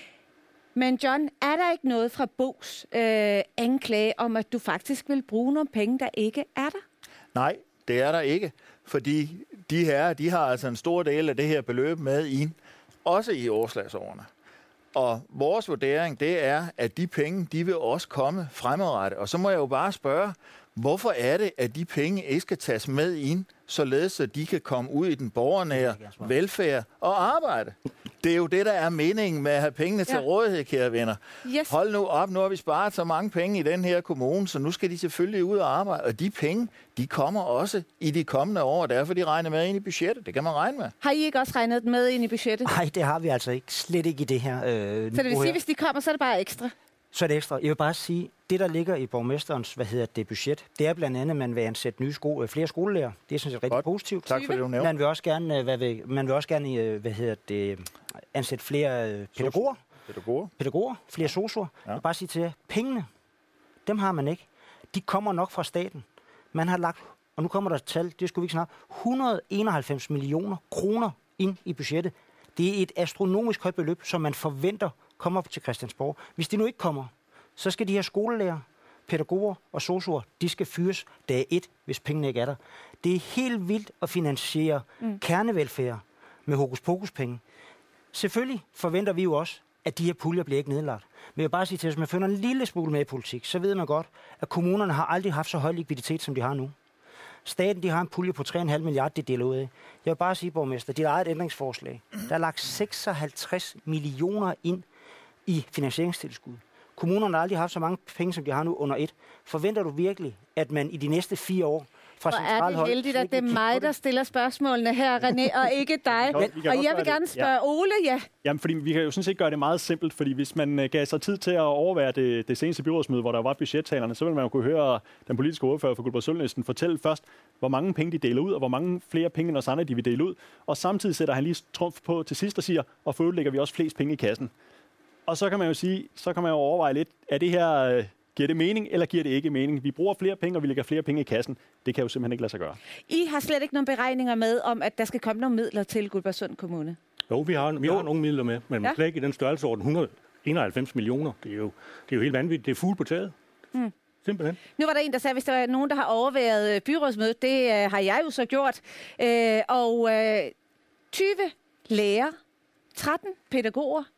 Men John, er der ikke noget fra Bo's øh, anklage om, at du faktisk vil bruge nogle penge, der ikke er der? Nej, det er der ikke, fordi de her, de har altså en stor del af det her beløb med ind, også i overslagsårene. Og vores vurdering, det er, at de penge, de vil også komme fremadrettet. Og så må jeg jo bare spørge, hvorfor er det, at de penge ikke skal tages med ind, således at de kan komme ud i den borgernære velfærd og arbejde? Det er jo det, der er meningen med at have pengene til Ja. rådighed, kære venner. Yes. Hold nu op, nu har vi sparet så mange penge i den her kommune, så nu skal de selvfølgelig ud og arbejde. Og de penge, de kommer også i de kommende år, og derfor de regner med ind i budgettet. Det kan man regne med. Har I ikke også regnet med ind i budgettet? Nej, det har vi altså ikke. Slet ikke i det her. Øh, Så det vil sige, hvis de kommer, så er det bare ekstra? Så er det ekstra. Jeg vil bare sige, det der ligger i borgmesterens, hvad hedder det, budget, det er blandt andet, at man vil ansætte nye skole, flere skolelærer. Det er sådan set rigtig Godt. positivt. Tak for det, du nævnte. Man vil også gerne, hvad vil, man vil også gerne øh, hvad hedder det, ansætte flere øh, pædagoger. Pædagoger. Pædagoger, flere sosuer. Ja. Jeg vil bare sige til jer, pengene, dem har man ikke. De kommer nok fra staten. Man har lagt, og nu kommer der et tal, det skulle vi ikke snakke, et hundrede og enoghalvfems millioner kroner ind i budgettet. Det er et astronomisk højt beløb, som man forventer kommer til Christiansborg. Hvis de nu ikke kommer, så skal de her skolelærer, pædagoger og sosuer, de skal fyres dag et, hvis pengene ikke er der. Det er helt vildt at finansiere mm. kernevelfærd med hokus pokus penge. Selvfølgelig forventer vi jo også, at de her puljer bliver ikke nedlagt. Men jeg vil bare sige til, at hvis man følger en lille smule med i politik, så ved man godt, at kommunerne har aldrig haft så høj likviditet, som de har nu. Staten, de har en pulje på tre komma fem milliarder, de deler ud af. Jeg vil bare sige, borgmester, de har et ændringsforslag. Der er lagt seksoghalvtreds millioner ind i finansieringstilskud. Kommunerne har aldrig haft så mange penge, som de har nu under et. Forventer du virkelig, at man i de næste fire år fra Hvor central er det hold... heldigt, at det er mig, der stiller spørgsmålene her, René, og ikke dig. Nå, vi kan Og godt jeg gøre vil gerne det. spørge Ja. Ole, ja. Jamen, fordi vi kan jo sådan set gøre det meget simpelt, fordi hvis man øh, gav sig tid til at overvære det, det seneste byrådsmøde, hvor der var budgettalerne, så ville man jo kunne høre den politiske ordfører for Guldborgsundlisten fortælle først, hvor mange penge de deler ud, og hvor mange flere penge end os andre de vil dele ud. Og samtidig sætter han lige trumf på til sidst og siger, og for øvrigt lægger vi også flest penge i kassen. Og så kan man jo sige, så kan man jo overveje lidt, er det her, øh, giver det mening, eller giver det ikke mening? Vi bruger flere penge, og vi lægger flere penge i kassen. Det kan jo simpelthen ikke lade sig gøre. I har slet ikke nogen beregninger med om, at der skal komme nogle midler til Guldborgsund Kommune. Jo, vi har, vi har nogle midler med, men Ja. ja. slet ikke i den størrelsesorden. et hundrede og enoghalvfems millioner. Det er jo, det er jo helt vanvittigt. Det er fugle på taget. Mm. Simpelthen. Nu var der en, der sagde, at hvis der var nogen, der har overværet øh, byrådsmødet, det øh, har jeg jo så gjort. Øh, og øh, tyve læger, tretten pædagoger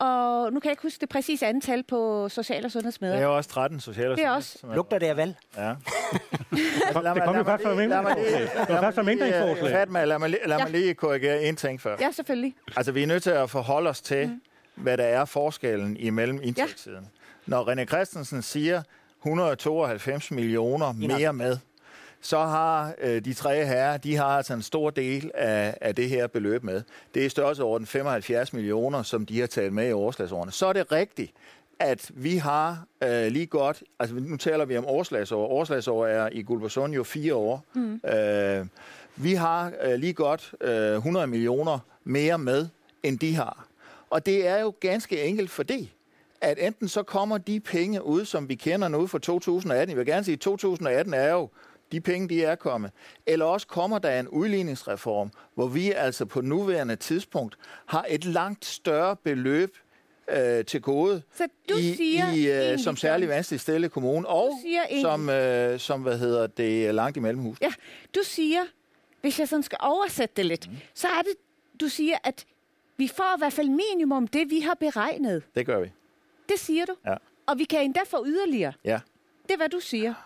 og nu kan jeg ikke huske det præcise antal på social- og sundhedsmedarbejdere. Det er også tretten social- og Det er også. sundhedsmedarbejdere. Lugter det af valg? Ja. Det kom jo først som ændringsforslag. Det var først som ændringsforslag. Fatma, lad mig, lige- lad mig Ja. lige korrigere en ting før. Ja, selvfølgelig. Altså, vi er nødt til at forholde os til, mm. hvad der er forskellen imellem indtægtssiden. Ja. Når René Christensen siger et hundrede og tooghalvfems millioner mere med, så har øh, de tre herrer, de har altså en stor del af, af det her beløb med. Det er størrelsesorden femoghalvfjerds millioner, som de har taget med i overslagsårene. Så er det rigtigt, at vi har øh, lige godt, altså nu taler vi om overslagsår. Overslagsår er i Guldborgsund jo fire år. Mm. Øh, vi har øh, lige godt øh, hundrede millioner mere med, end de har. Og det er jo ganske enkelt fordi, at enten så kommer de penge ud, som vi kender nu fra to tusind og atten. Jeg vil gerne sige, at to tusind og atten er jo de penge, de er kommet. Eller også kommer der en udligningsreform, hvor vi altså på nuværende tidspunkt har et langt større beløb øh, til gode Så du i, siger i, øh, egentlig som særlig vanskeligt stille kommune, og siger som, øh, som, hvad hedder det, langt i mellemhus. Ja, du siger, hvis jeg sådan skal oversætte det lidt, mm. så er det, du siger, at vi får i hvert fald minimum det, vi har beregnet. Det gør vi. Det siger du. Ja. Og vi kan endda få yderligere. Ja. Det er, hvad du siger.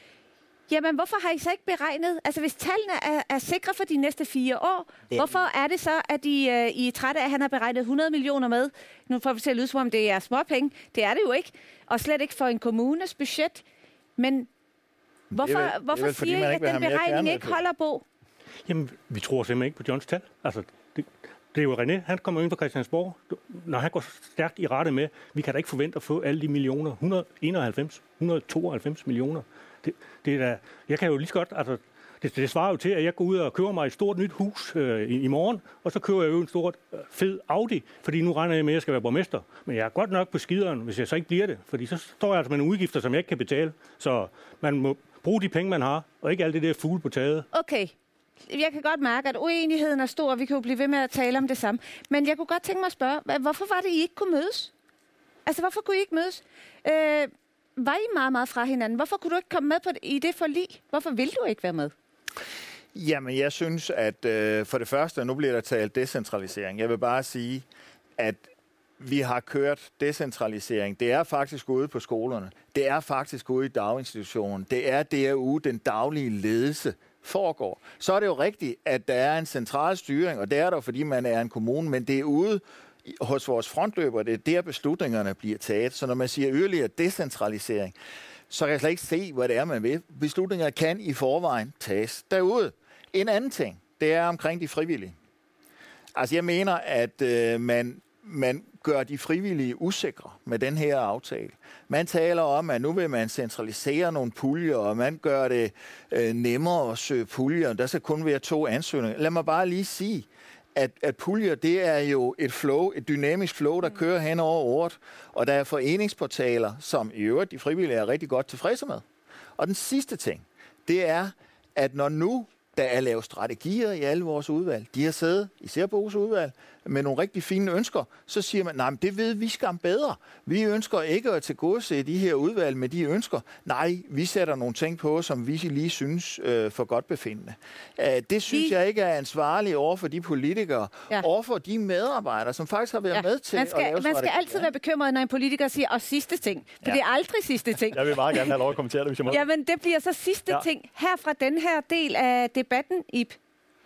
Jamen, hvorfor har I så ikke beregnet? Altså, hvis tallene er, er sikre for de næste fire år, Det- hvorfor er det så, at I, øh, I er trætte af, at han har beregnet hundrede millioner med? Nu får vi til at lyde, som om det er småpenge. Det er det jo ikke. Og slet ikke for en kommunes budget. Men hvorfor, vel- det er hvorfor vel, fordi siger I, man at ikke vil den have mere beregning ikke kernevelfærd. holder, Bo? Jamen, vi tror simpelthen ikke på Johns tal. Altså, det, det er jo René, han kommer ind på Christiansborg. Når han går stærkt i rette med, vi kan da ikke forvente at få alle de millioner. et hundrede og enoghalvfems, et hundrede og tooghalvfems millioner. Det, det er da, jeg kan jo lige så godt, altså, det, det svarer jo til, at jeg går ud og køber mig et stort nyt hus øh, i, i morgen, og så køber jeg jo en stor øh, fed Audi, fordi nu regner jeg med, at jeg skal være borgmester. Men jeg er godt nok på skideren, hvis jeg så ikke bliver det, fordi så står jeg altså med nogle udgifter, som jeg ikke kan betale. Så man må bruge de penge, man har, og ikke alt det der fugle på taget. Okay. Jeg kan godt mærke, at uenigheden er stor, og vi kan jo blive ved med at tale om det samme. Men jeg kunne godt tænke mig at spørge, hva- hvorfor var det, I ikke kunne mødes? Altså, hvorfor kunne I ikke mødes? Øh, var I meget, meget fra hinanden? Hvorfor kunne du ikke komme med på det, i det forlig? Hvorfor ville du ikke være med? Jamen, jeg synes, at øh, for det første, nu bliver der talt decentralisering. Jeg vil bare sige, at vi har kørt decentralisering. Det er faktisk ude på skolerne. Det er faktisk ude i daginstitutionen. Det er derude, den daglige ledelse foregår. Så er det jo rigtigt, at der er en central styring, og det er der, fordi man er en kommune, men det er ude hos vores frontløbere, det er der beslutningerne bliver taget. Så når man siger yderligere decentralisering, så kan jeg slet ikke se, hvad det er, man vil. Beslutninger kan i forvejen tages derude. En anden ting, det er omkring de frivillige. Altså jeg mener, at øh, man, man gør de frivillige usikre med den her aftale. Man taler om, at nu vil man centralisere nogle puljer, og man gør det øh, nemmere at søge puljer. Der skal kun være to ansøgninger. Lad mig bare lige sige, at, at puljer, det er jo et flow, et dynamisk flow, der kører hen over året. Og der er foreningsportaler, som i øvrigt de frivillige er rigtig godt tilfredse med. Og den sidste ting, det er, at når nu der er lavet strategier i alle vores udvalg, de har siddet, især på vores udvalg, med nogle rigtig fine ønsker, så siger man, nej, men det ved vi skam bedre. Vi ønsker ikke at tilgodese de her udvalg med de ønsker. Nej, vi sætter nogle ting på, som vi lige synes øh, for godt befindende. Uh, det synes vi... jeg ikke er ansvarligt over for de politikere, ja. over for de medarbejdere, som faktisk har været ja. med til man skal, at lave Man skal altid være bekymret, når en politiker siger, og sidste ting. For ja. det er aldrig sidste ting. Jeg vil meget gerne have lov at kommentere det, hvis jeg må. Jamen, det bliver så sidste ja. ting her fra den her del af debatten, Ib.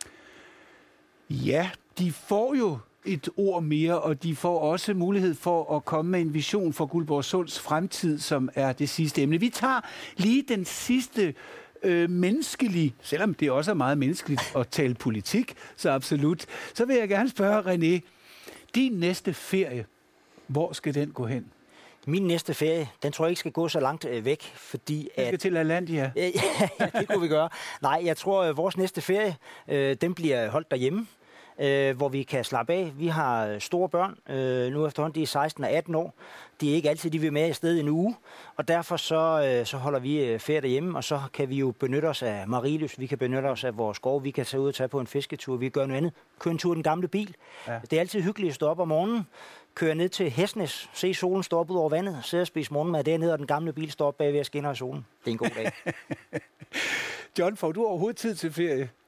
Ja, de får jo et ord mere, og de får også mulighed for at komme med en vision for Guldborgsunds fremtid, som er det sidste emne. Vi tager lige den sidste øh, menneskelige, selvom det også er meget menneskeligt at tale politik, så absolut. Så vil jeg gerne spørge René, din næste ferie, hvor skal den gå hen? Min næste ferie, den tror jeg ikke skal gå så langt øh, væk, fordi... Vi skal at, til Atlantia. ja, ja, det kunne vi gøre. Nej, jeg tror, at vores næste ferie, øh, den bliver holdt derhjemme, øh, hvor vi kan slappe af. Vi har store børn, øh, nu efterhånden, de er seksten og atten år. De er ikke altid, de vil med afsted en uge, og derfor så, øh, så holder vi øh, ferie derhjemme, og så kan vi jo benytte os af Marielys, vi kan benytte os af vores skov, vi kan tage ud og tage på en fisketur, vi kan gøre noget andet, køre en tur i den gamle bil. Ja. Det er altid hyggeligt at stå op om morgenen, køre ned til Hesnes, se solen stå op ud over vandet, sidde og spise morgenmad dernede, og den gamle bil står op bagved og skinner i solen. Det er en god dag. John, får du overhovedet tid til ferie?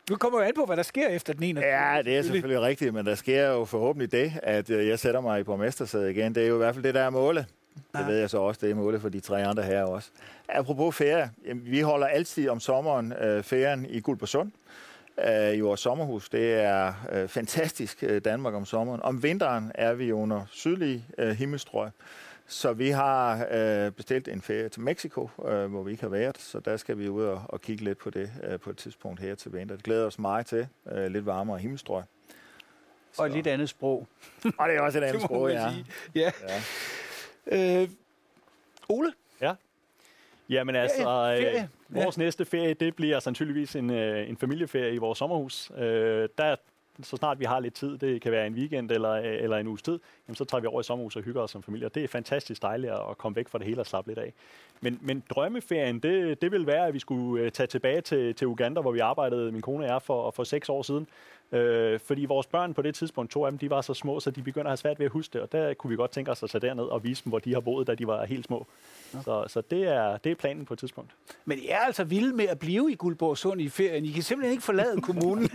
Nu kommer jo an på, hvad der sker efter den enogtyvende Ja, det er selvfølgelig rigtigt, men der sker jo forhåbentlig det, at jeg sætter mig i borgmestersædet igen. Det er jo i hvert fald det, der er målet. Det ved jeg så også, det er målet for de tre andre her også. Apropos ferie, vi holder altid om sommeren øh, ferien i Guldborgsund. Øh, I vores sommerhus. Det er øh, fantastisk øh, Danmark om sommeren. Om vinteren er vi under sydlige øh, himmelstrøg. Så vi har øh, bestilt en ferie til Mexico, øh, hvor vi ikke har været. Så der skal vi ud og, og kigge lidt på det øh, på et tidspunkt her til vinter. Det glæder os meget til. Øh, lidt varmere himmelstrøg. Og et lidt andet sprog. Og det er også et andet sprog, ja. ja. ja. Øh, Ole? Ja. Jamen altså, ferie. Øh, vores ja. næste ferie, det bliver sandsynligvis en, øh, en familieferie i vores sommerhus. Øh, der, så snart vi har lidt tid, det kan være en weekend eller, eller en uges tid, jamen, så tager vi over i sommerhus og hygger os som familie. Det er fantastisk dejligt at komme væk fra det hele og slappe lidt af. Men, men drømmeferien, det, det vil være, at vi skulle tage tilbage til, til Uganda, hvor vi arbejdede, min kone og jeg, for, for seks år siden. Øh, fordi vores børn på det tidspunkt, to af dem, de var så små, så de begynder at have svært ved at huske det. Og der kunne vi godt tænke os at tage derned og vise dem, hvor de har boet, da de var helt små. Ja. Så, så det, er, det er planen på et tidspunkt. Men I er altså vilde med at blive i Guldborgsund i ferien. I kan simpelthen ikke forlade kommunen.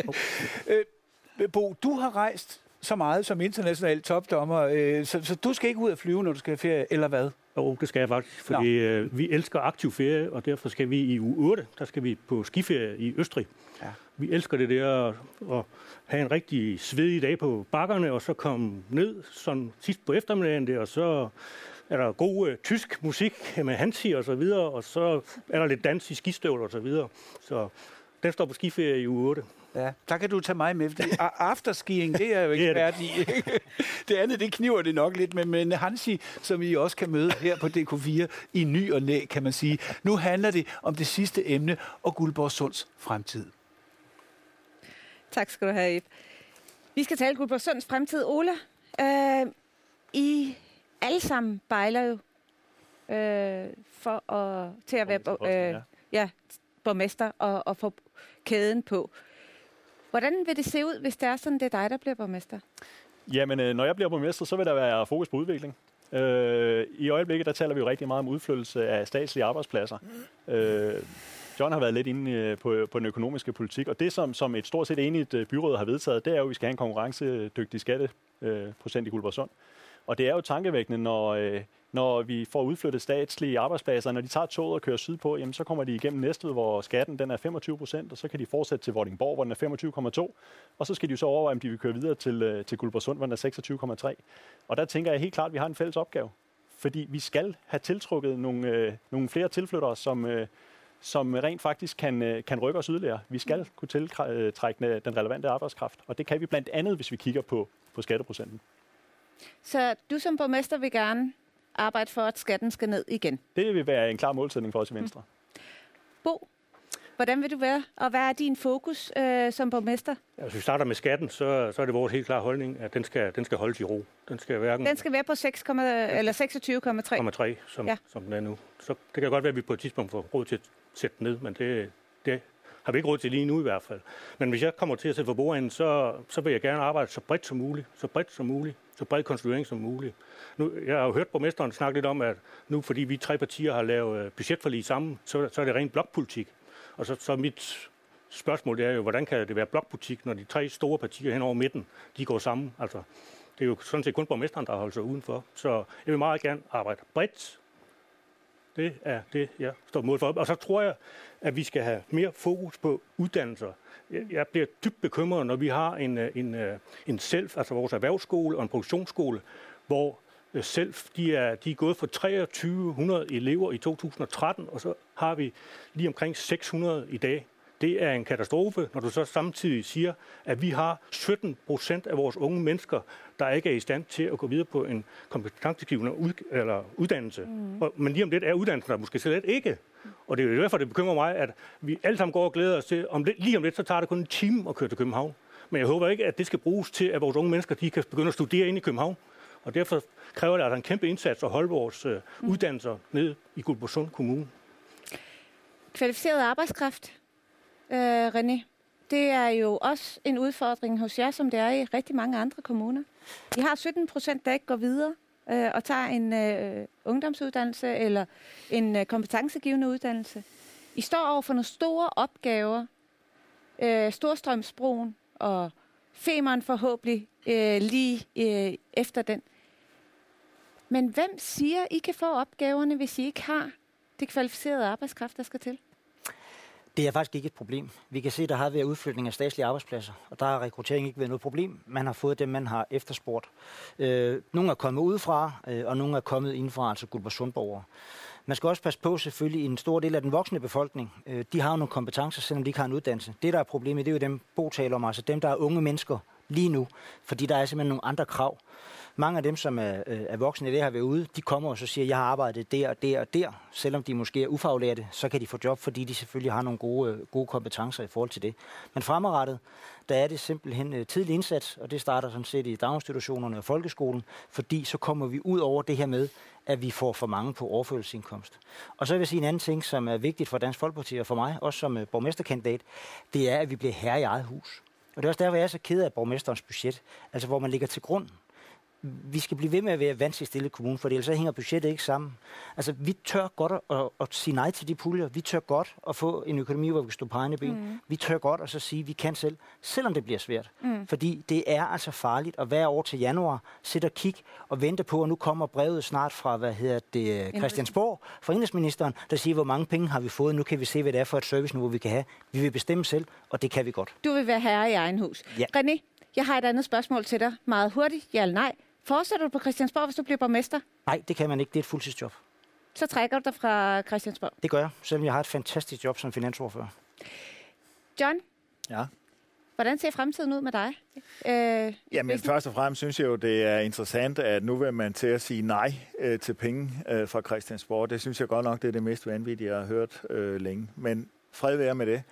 øh, Bo, du har rejst så meget som international topdommer, øh, så, så du skal ikke ud at flyve, når du skal have ferie, eller hvad? Jo, det skal jeg faktisk, fordi øh, vi elsker aktiv ferie, og derfor skal vi i uge otte, der skal vi på skiferie i Østrig. Ja. Vi elsker det der at, at have en rigtig svedig dag på bakkerne, og så komme ned sådan sidst på eftermiddagen der, og så er der god øh, tysk musik med Hansi og så videre, og så er der lidt dans i skistøvler og så videre. Så den står på skiferie i uge otte. Ja, der kan du tage mig med, fordi afterskiing, det er jo ekspert i. Det andet, det kniver det nok lidt, men, men Hansi, som I også kan møde her på D K fire, i ny og næ, kan man sige. Nu handler det om det sidste emne og Guldborgsunds fremtid. Tak skal du have, Ib. Vi skal tale Guldborgsunds fremtid. Ola, øh, I alle sammen bejler jo øh, for at, til at være øh, ja, borgmester og, og få kæden på. Hvordan vil det se ud, hvis det er sådan, det er dig, der bliver borgmester? Jamen, når jeg bliver borgmester, så vil der være fokus på udvikling. Øh, I øjeblikket, der taler vi jo rigtig meget om udflyttelse af statslige arbejdspladser. Øh, John har været lidt inde på, på den økonomiske politik, og det, som, som et stort set enigt byråd har vedtaget, det er jo, at vi skal have en konkurrencedygtig skatteprocent i Guldborgsund. Og det er jo tankevækkende, når, når vi får udflyttet statslige arbejdspladser, når de tager toget og kører sydpå, jamen, så kommer de igennem Næstved, hvor skatten den er femogtyve procent, og så kan de fortsætte til Vordingborg, hvor den er femogtyve komma to, og så skal de så overveje, om de vil køre videre til, til Guldborgsund, hvor den er seksogtyve komma tre. Og der tænker jeg helt klart, at vi har en fælles opgave, fordi vi skal have tiltrukket nogle, øh, nogle flere tilflyttere, som, øh, som rent faktisk kan, øh, kan rykke os yderligere. Vi skal kunne tiltrække den relevante arbejdskraft, og det kan vi blandt andet, hvis vi kigger på, på skatteprocenten. Så du som borgmester vil gerne arbejde for, at skatten skal ned igen? Det vil være en klar målsætning for os i Venstre. Mm. Bo, hvordan vil du være, og hvad er din fokus øh, som borgmester? Ja, hvis vi starter med skatten, så, så er det vores helt klare holdning, at den skal, den skal holdes i ro. Den skal, hverken, den skal være på seks, eller seksogtyve komma tre. Som, ja. som den er nu. Så det kan godt være, at vi på et tidspunkt får råd til at sætte den ned, men det, det har vi ikke råd til lige nu i hvert fald. Men hvis jeg kommer til at sætte for bordenden, så, så vil jeg gerne arbejde så bredt som muligt, så bredt som muligt, så bred konstituering som muligt. Nu, jeg har jo hørt borgmesteren snakke lidt om, at nu fordi vi tre partier har lavet budgetforlig sammen, så, så er det rent blokpolitik. Og så, så mit spørgsmål det er jo, hvordan kan det være blokpolitik, når de tre store partier hen over midten, de går sammen? Altså, det er jo sådan set kun borgmesteren, der holder sig udenfor. Så jeg vil meget gerne arbejde bredt. Det er det, jeg står mål for. Og så tror jeg, at vi skal have mere fokus på uddannelser. Jeg bliver dybt bekymret, når vi har en, en, en SELF, altså vores erhvervsskole og en produktionsskole, hvor SELF, de er, de er gået for treogtyve hundrede elever i to tusind og tretten, og så har vi lige omkring seks hundrede i dag. Det er en katastrofe, når du så samtidig siger, at vi har sytten procent af vores unge mennesker, der ikke er i stand til at gå videre på en kompetencegivende ud, eller uddannelse. Mm. Og, men lige om lidt er uddannelsen der måske slet ikke. Og det er jo derfor, det bekymrer mig, at vi alle sammen går og glæder os til, om lidt, lige om lidt, så tager det kun en time at køre til København. Men jeg håber ikke, at det skal bruges til, at vores unge mennesker de kan begynde at studere inde i København. Og derfor kræver det altså en kæmpe indsats at holde vores uh, uddannelser nede i Guldborgsund Kommune. Kvalificeret arbejdskraft, øh, René, det er jo også en udfordring hos jer, som det er i rigtig mange andre kommuner. I har sytten procent, der ikke går videre øh, og tager en øh, ungdomsuddannelse eller en øh, kompetencegivende uddannelse. I står over for nogle store opgaver øh, Storstrømsbroen og Femern forhåbentlig øh, lige øh, efter den. Men hvem siger, I kan få opgaverne, hvis I ikke har det kvalificerede arbejdskraft, der skal til? Det er faktisk ikke et problem. Vi kan se, at der har været udflytning af statslige arbejdspladser, og der har rekruttering ikke været noget problem. Man har fået dem, man har efterspurgt. Øh, nogle er kommet udefra, øh, og nogle er kommet indenfra, altså Guldborgsundborgere. Man skal også passe på selvfølgelig, en stor del af den voksne befolkning. Øh, de har jo nogle kompetencer, selvom de ikke har en uddannelse. Det, der er problemet, det er jo dem, Bo taler om, altså dem, der er unge mennesker lige nu, fordi der er simpelthen nogle andre krav. Mange af dem, som er, er voksne i det her ved ude, de kommer og så siger, at jeg har arbejdet der og der og der. Selvom de måske er ufaglærte, så kan de få job, fordi de selvfølgelig har nogle gode, gode kompetencer i forhold til det. Men fremadrettet, der er det simpelthen tidlig indsats, og det starter sådan set i daginstitutionerne og folkeskolen, fordi så kommer vi ud over det her med, at vi får for mange på overførselsindkomst. Og så vil jeg sige en anden ting, som er vigtigt for Dansk Folkeparti og for mig, også som borgmesterkandidat, det er, at vi bliver herre i eget hus. Og det er også derfor, jeg er så ked af borgmesterens budget, altså hvor man ligger til grund. Vi skal blive ved med at være vant til stille kommune, for ellers hænger budgettet ikke sammen. Altså, vi tør godt at, at, at sige nej til de puljer. Vi tør godt at få en økonomi, hvor vi kan stå på egne ben. Mm. Vi tør godt at så sige, at vi kan selv, selvom det bliver svært. Mm. Fordi det er altså farligt at være over til januar, sætte og kigge og vente på, og nu kommer brevet snart fra, hvad hedder det, Christiansborg, fra indenrigsministeren, der siger, hvor mange penge har vi fået. Nu kan vi se, hvad det er for et serviceniveau, vi kan have. Vi vil bestemme selv, og det kan vi godt. Du vil være herre i egen hus. Ja. René, jeg har et andet spørgsmål til dig. Meget hurtigt, ja eller nej. Fortsætter du på Christiansborg, hvis du bliver borgmester? Nej, det kan man ikke. Det er et fuldtidsjob. Så trækker du dig fra Christiansborg? Det gør jeg, selvom jeg har et fantastisk job som finansordfører. John? Ja. Hvordan ser fremtiden ud med dig? Øh, Jamen først og fremmest synes jeg jo, det er interessant, at nu vil man til at sige nej øh, til penge øh, fra Christiansborg. Det synes jeg godt nok, det er det mest vanvittige, jeg har hørt øh, længe. Men fred være med det.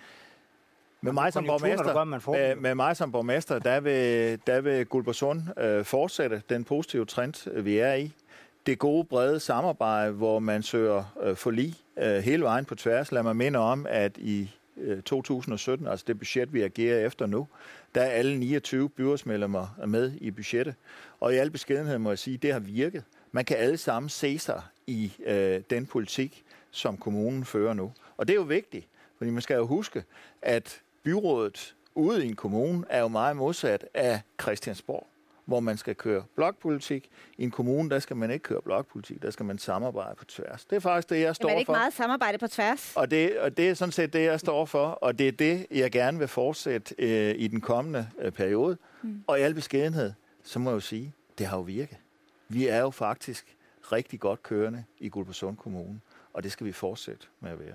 Med mig, som borgmester, med, med mig som borgmester, der vil, der vil Guldborgsund øh, fortsætte den positive trend, vi er i. Det gode, brede samarbejde, hvor man søger øh, forlig øh, hele vejen på tværs. Lad mig minde om, at i øh, to tusind og sytten, altså det budget, vi agerer efter nu, der er alle niogtyve byrådsmedlemmer med i budgettet. Og i al beskedenhed må jeg sige, at det har virket. Man kan alle sammen se sig i øh, den politik, som kommunen fører nu. Og det er jo vigtigt, fordi man skal jo huske, at byrådet ude i en kommune er jo meget modsat af Christiansborg, hvor man skal køre blokpolitik. I en kommune, der skal man ikke køre blokpolitik, der skal man samarbejde på tværs. Det er faktisk det, jeg står for. Men er det ikke meget samarbejde på tværs? Og det, og det er sådan set det, jeg står for, og det er det, jeg gerne vil fortsætte øh, i den kommende øh, periode. Mm. Og i al beskedenhed, så må jeg jo sige, det har jo virket. Vi er jo faktisk rigtig godt kørende i Guldborgsund Kommune, og det skal vi fortsætte med at være.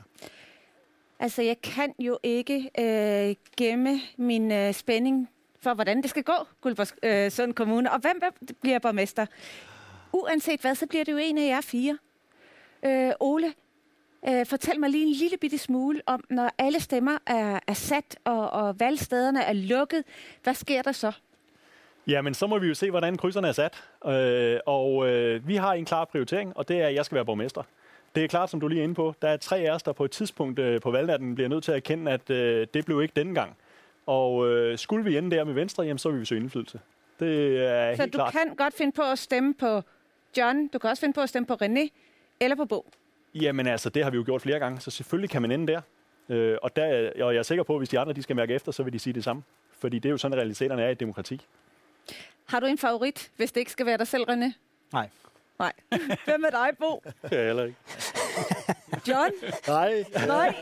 Altså, jeg kan jo ikke øh, gemme min øh, spænding for, hvordan det skal gå, Guldborgsund øh, Kommune. Og hvem bliver borgmester? Uanset hvad, så bliver det jo en af jer fire. Øh, Ole, øh, fortæl mig lige en lille bitte smule om, når alle stemmer er, er sat, og, og valgstederne er lukket. Hvad sker der så? Jamen, så må vi jo se, hvordan krydserne er sat. Øh, og øh, vi har en klar prioritering, og det er, at jeg skal være borgmester. Det er klart, som du lige er inde på, der er tre af os, der på et tidspunkt øh, på valgnatten bliver nødt til at erkende, at øh, det blev ikke denne gang. Og øh, skulle vi ende der med Venstre, jamen, så vil vi søge indflydelse. Det er så helt du klart. kan godt finde på at stemme på John, du kan også finde på at stemme på René eller på Bo? Jamen altså, det har vi jo gjort flere gange, så selvfølgelig kan man ende der. Øh, og, der og jeg er sikker på, at hvis de andre de skal mærke efter, så vil de sige det samme. Fordi det er jo sådan, realiteterne er i et demokrati. Har du en favorit, hvis det ikke skal være dig selv, René? Nej. Nej. Hvem er dig, Bo? Det er heller ikke. John? Nej. Nej.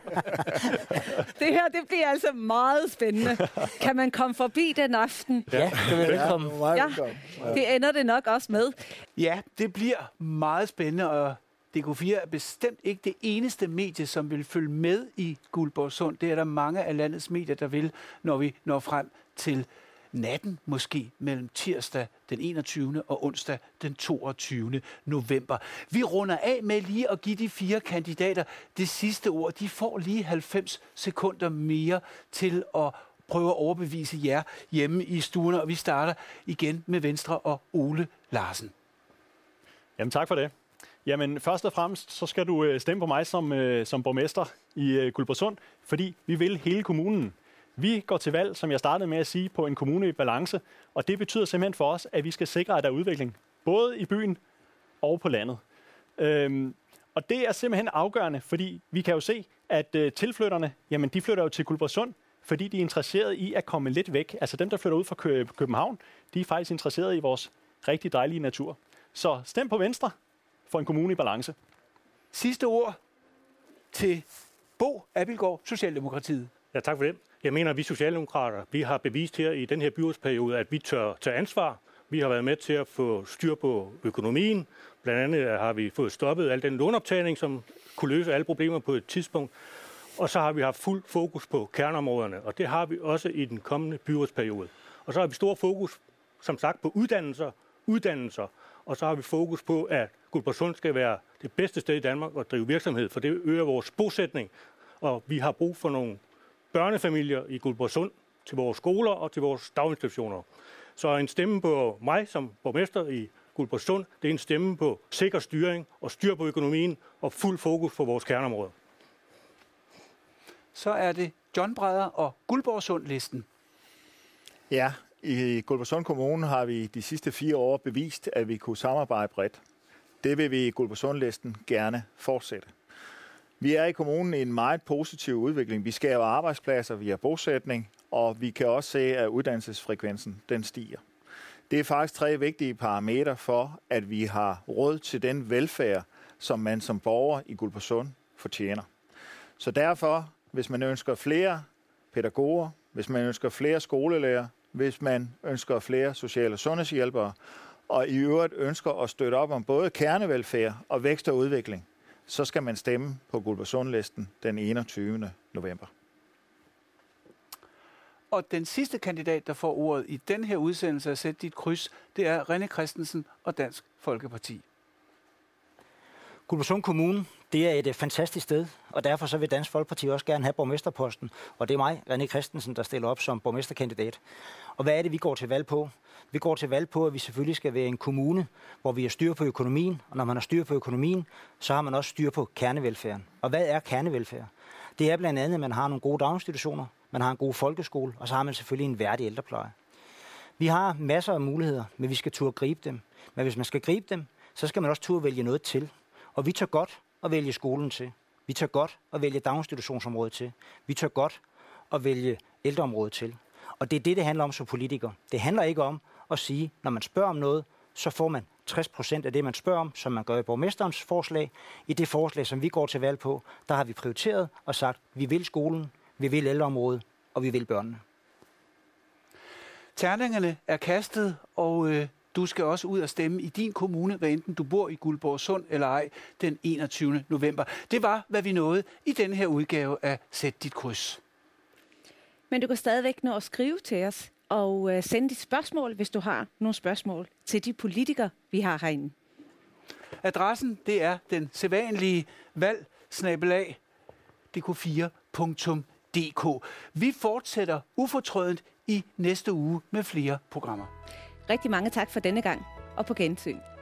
Det her, det bliver altså meget spændende. Kan man komme forbi den aften? Ja, det vil velkommen. Ja, det ender det nok også med. Ja, det bliver meget spændende, og D K fire er bestemt ikke det eneste medie, som vil følge med i Guldborgsund. Det er der mange af landets medier, der vil, når vi når frem til natten, måske mellem tirsdag den enogtyvende og onsdag den toogtyvende november. Vi runder af med lige at give de fire kandidater det sidste ord. De får lige halvfems sekunder mere til at prøve at overbevise jer hjemme i stuerne, og vi starter igen med Venstre og Ole Larsen. Jamen tak for det. Jamen først og fremmest, så skal du stemme på mig som, som borgmester i Guldborgsund, fordi vi vil hele kommunen. Vi går til valg, som jeg startede med at sige, på en kommune i balance, og det betyder simpelthen for os, at vi skal sikre, at der er udvikling, både i byen og på landet. Øhm, og det er simpelthen afgørende, fordi vi kan jo se, at øh, tilflytterne, jamen de flytter jo til Guldborgsund, fordi de er interesserede i at komme lidt væk. Altså dem, der flytter ud fra Kø- København, de er faktisk interesserede i vores rigtig dejlige natur. Så stem på Venstre for en kommune i balance. Sidste ord til Bo Abildgaard, Socialdemokratiet. Ja, tak for det. Jeg mener, at vi socialdemokrater, vi har bevist her i den her byrådsperiode, at vi tør tage ansvar. Vi har været med til at få styr på økonomien. Blandt andet har vi fået stoppet al den lånoptagning, som kunne løse alle problemer på et tidspunkt. Og så har vi haft fuld fokus på kerneområderne, og det har vi også i den kommende byrådsperiode. Og så har vi stor fokus, som sagt, på uddannelser, uddannelser, og så har vi fokus på, at Guldborgsund skal være det bedste sted i Danmark at drive virksomhed, for det øger vores bosætning, og vi har brug for nogle børnefamilier i Guldborgsund til vores skoler og til vores daginstitutioner. Så en stemme på mig som borgmester i Guldborgsund, det er en stemme på sikker styring og styr på økonomien og fuld fokus på vores kerneområder. Så er det John Breder og Guldborgsund-listen. Ja, i Guldborgsund Kommune har vi de sidste fire år bevist, at vi kunne samarbejde bredt. Det vil vi i Guldborgsund-listen gerne fortsætte. Vi er i kommunen i en meget positiv udvikling. Vi skaber arbejdspladser via bosætning, og vi kan også se, at uddannelsesfrekvensen den stiger. Det er faktisk tre vigtige parametre for, at vi har råd til den velfærd, som man som borger i Guldborgsund fortjener. Så derfor, hvis man ønsker flere pædagoger, hvis man ønsker flere skolelærer, hvis man ønsker flere sociale og sundhedshjælpere, og i øvrigt ønsker at støtte op om både kernevelfærd og vækst og udvikling, så skal man stemme på Guldborgsund-listen den enogtyvende november. Og den sidste kandidat, der får ordet i den her udsendelse af Sæt dit kryds, det er René Christensen og Dansk Folkeparti. Guldborgsund Kommune, det er et fantastisk sted, og derfor så vil Dansk Folkeparti også gerne have borgmesterposten. Og det er mig, René Christensen, der stiller op som borgmesterkandidat. Og hvad er det, vi går til valg på? Vi går til valg på, at vi selvfølgelig skal være en kommune, hvor vi har styr på økonomien. Og når man har styr på økonomien, så har man også styr på kernevelfærden. Og hvad er kernevelfærd? Det er blandt andet, at man har nogle gode daginstitutioner, man har en god folkeskole, og så har man selvfølgelig en værdig ældrepleje. Vi har masser af muligheder, men vi skal turde gribe dem. Men hvis man skal gribe dem, så skal man også turde vælge noget til. Og vi tør godt at vælge skolen til. Vi tør godt at vælge daginstitutionsområdet til. Vi tør godt at vælge ældreområdet til. Og det er det, det handler om som politiker. Det handler ikke om at sige, når man spørger om noget, så får man tres procent af det, man spørger om, som man gør i borgmesterens forslag. I det forslag, som vi går til valg på, der har vi prioriteret og sagt, vi vil skolen, vi vil ældreområdet, og vi vil børnene. Terningerne er kastet, og øh, du skal også ud og stemme i din kommune, hvad enten du bor i Guldborgsund eller ej, den enogtyvende november. Det var, hvad vi nåede i denne her udgave af Sæt dit kryds. Men du kan stadigvæk nå at skrive til os og øh, sende dit spørgsmål, hvis du har nogle spørgsmål til de politikere, vi har herinde. Adressen, det er den sædvanlige valg snabelag d k fire punktum d k. Vi fortsætter ufortrødent i næste uge med flere programmer. Rigtig mange tak for denne gang, og på gensyn.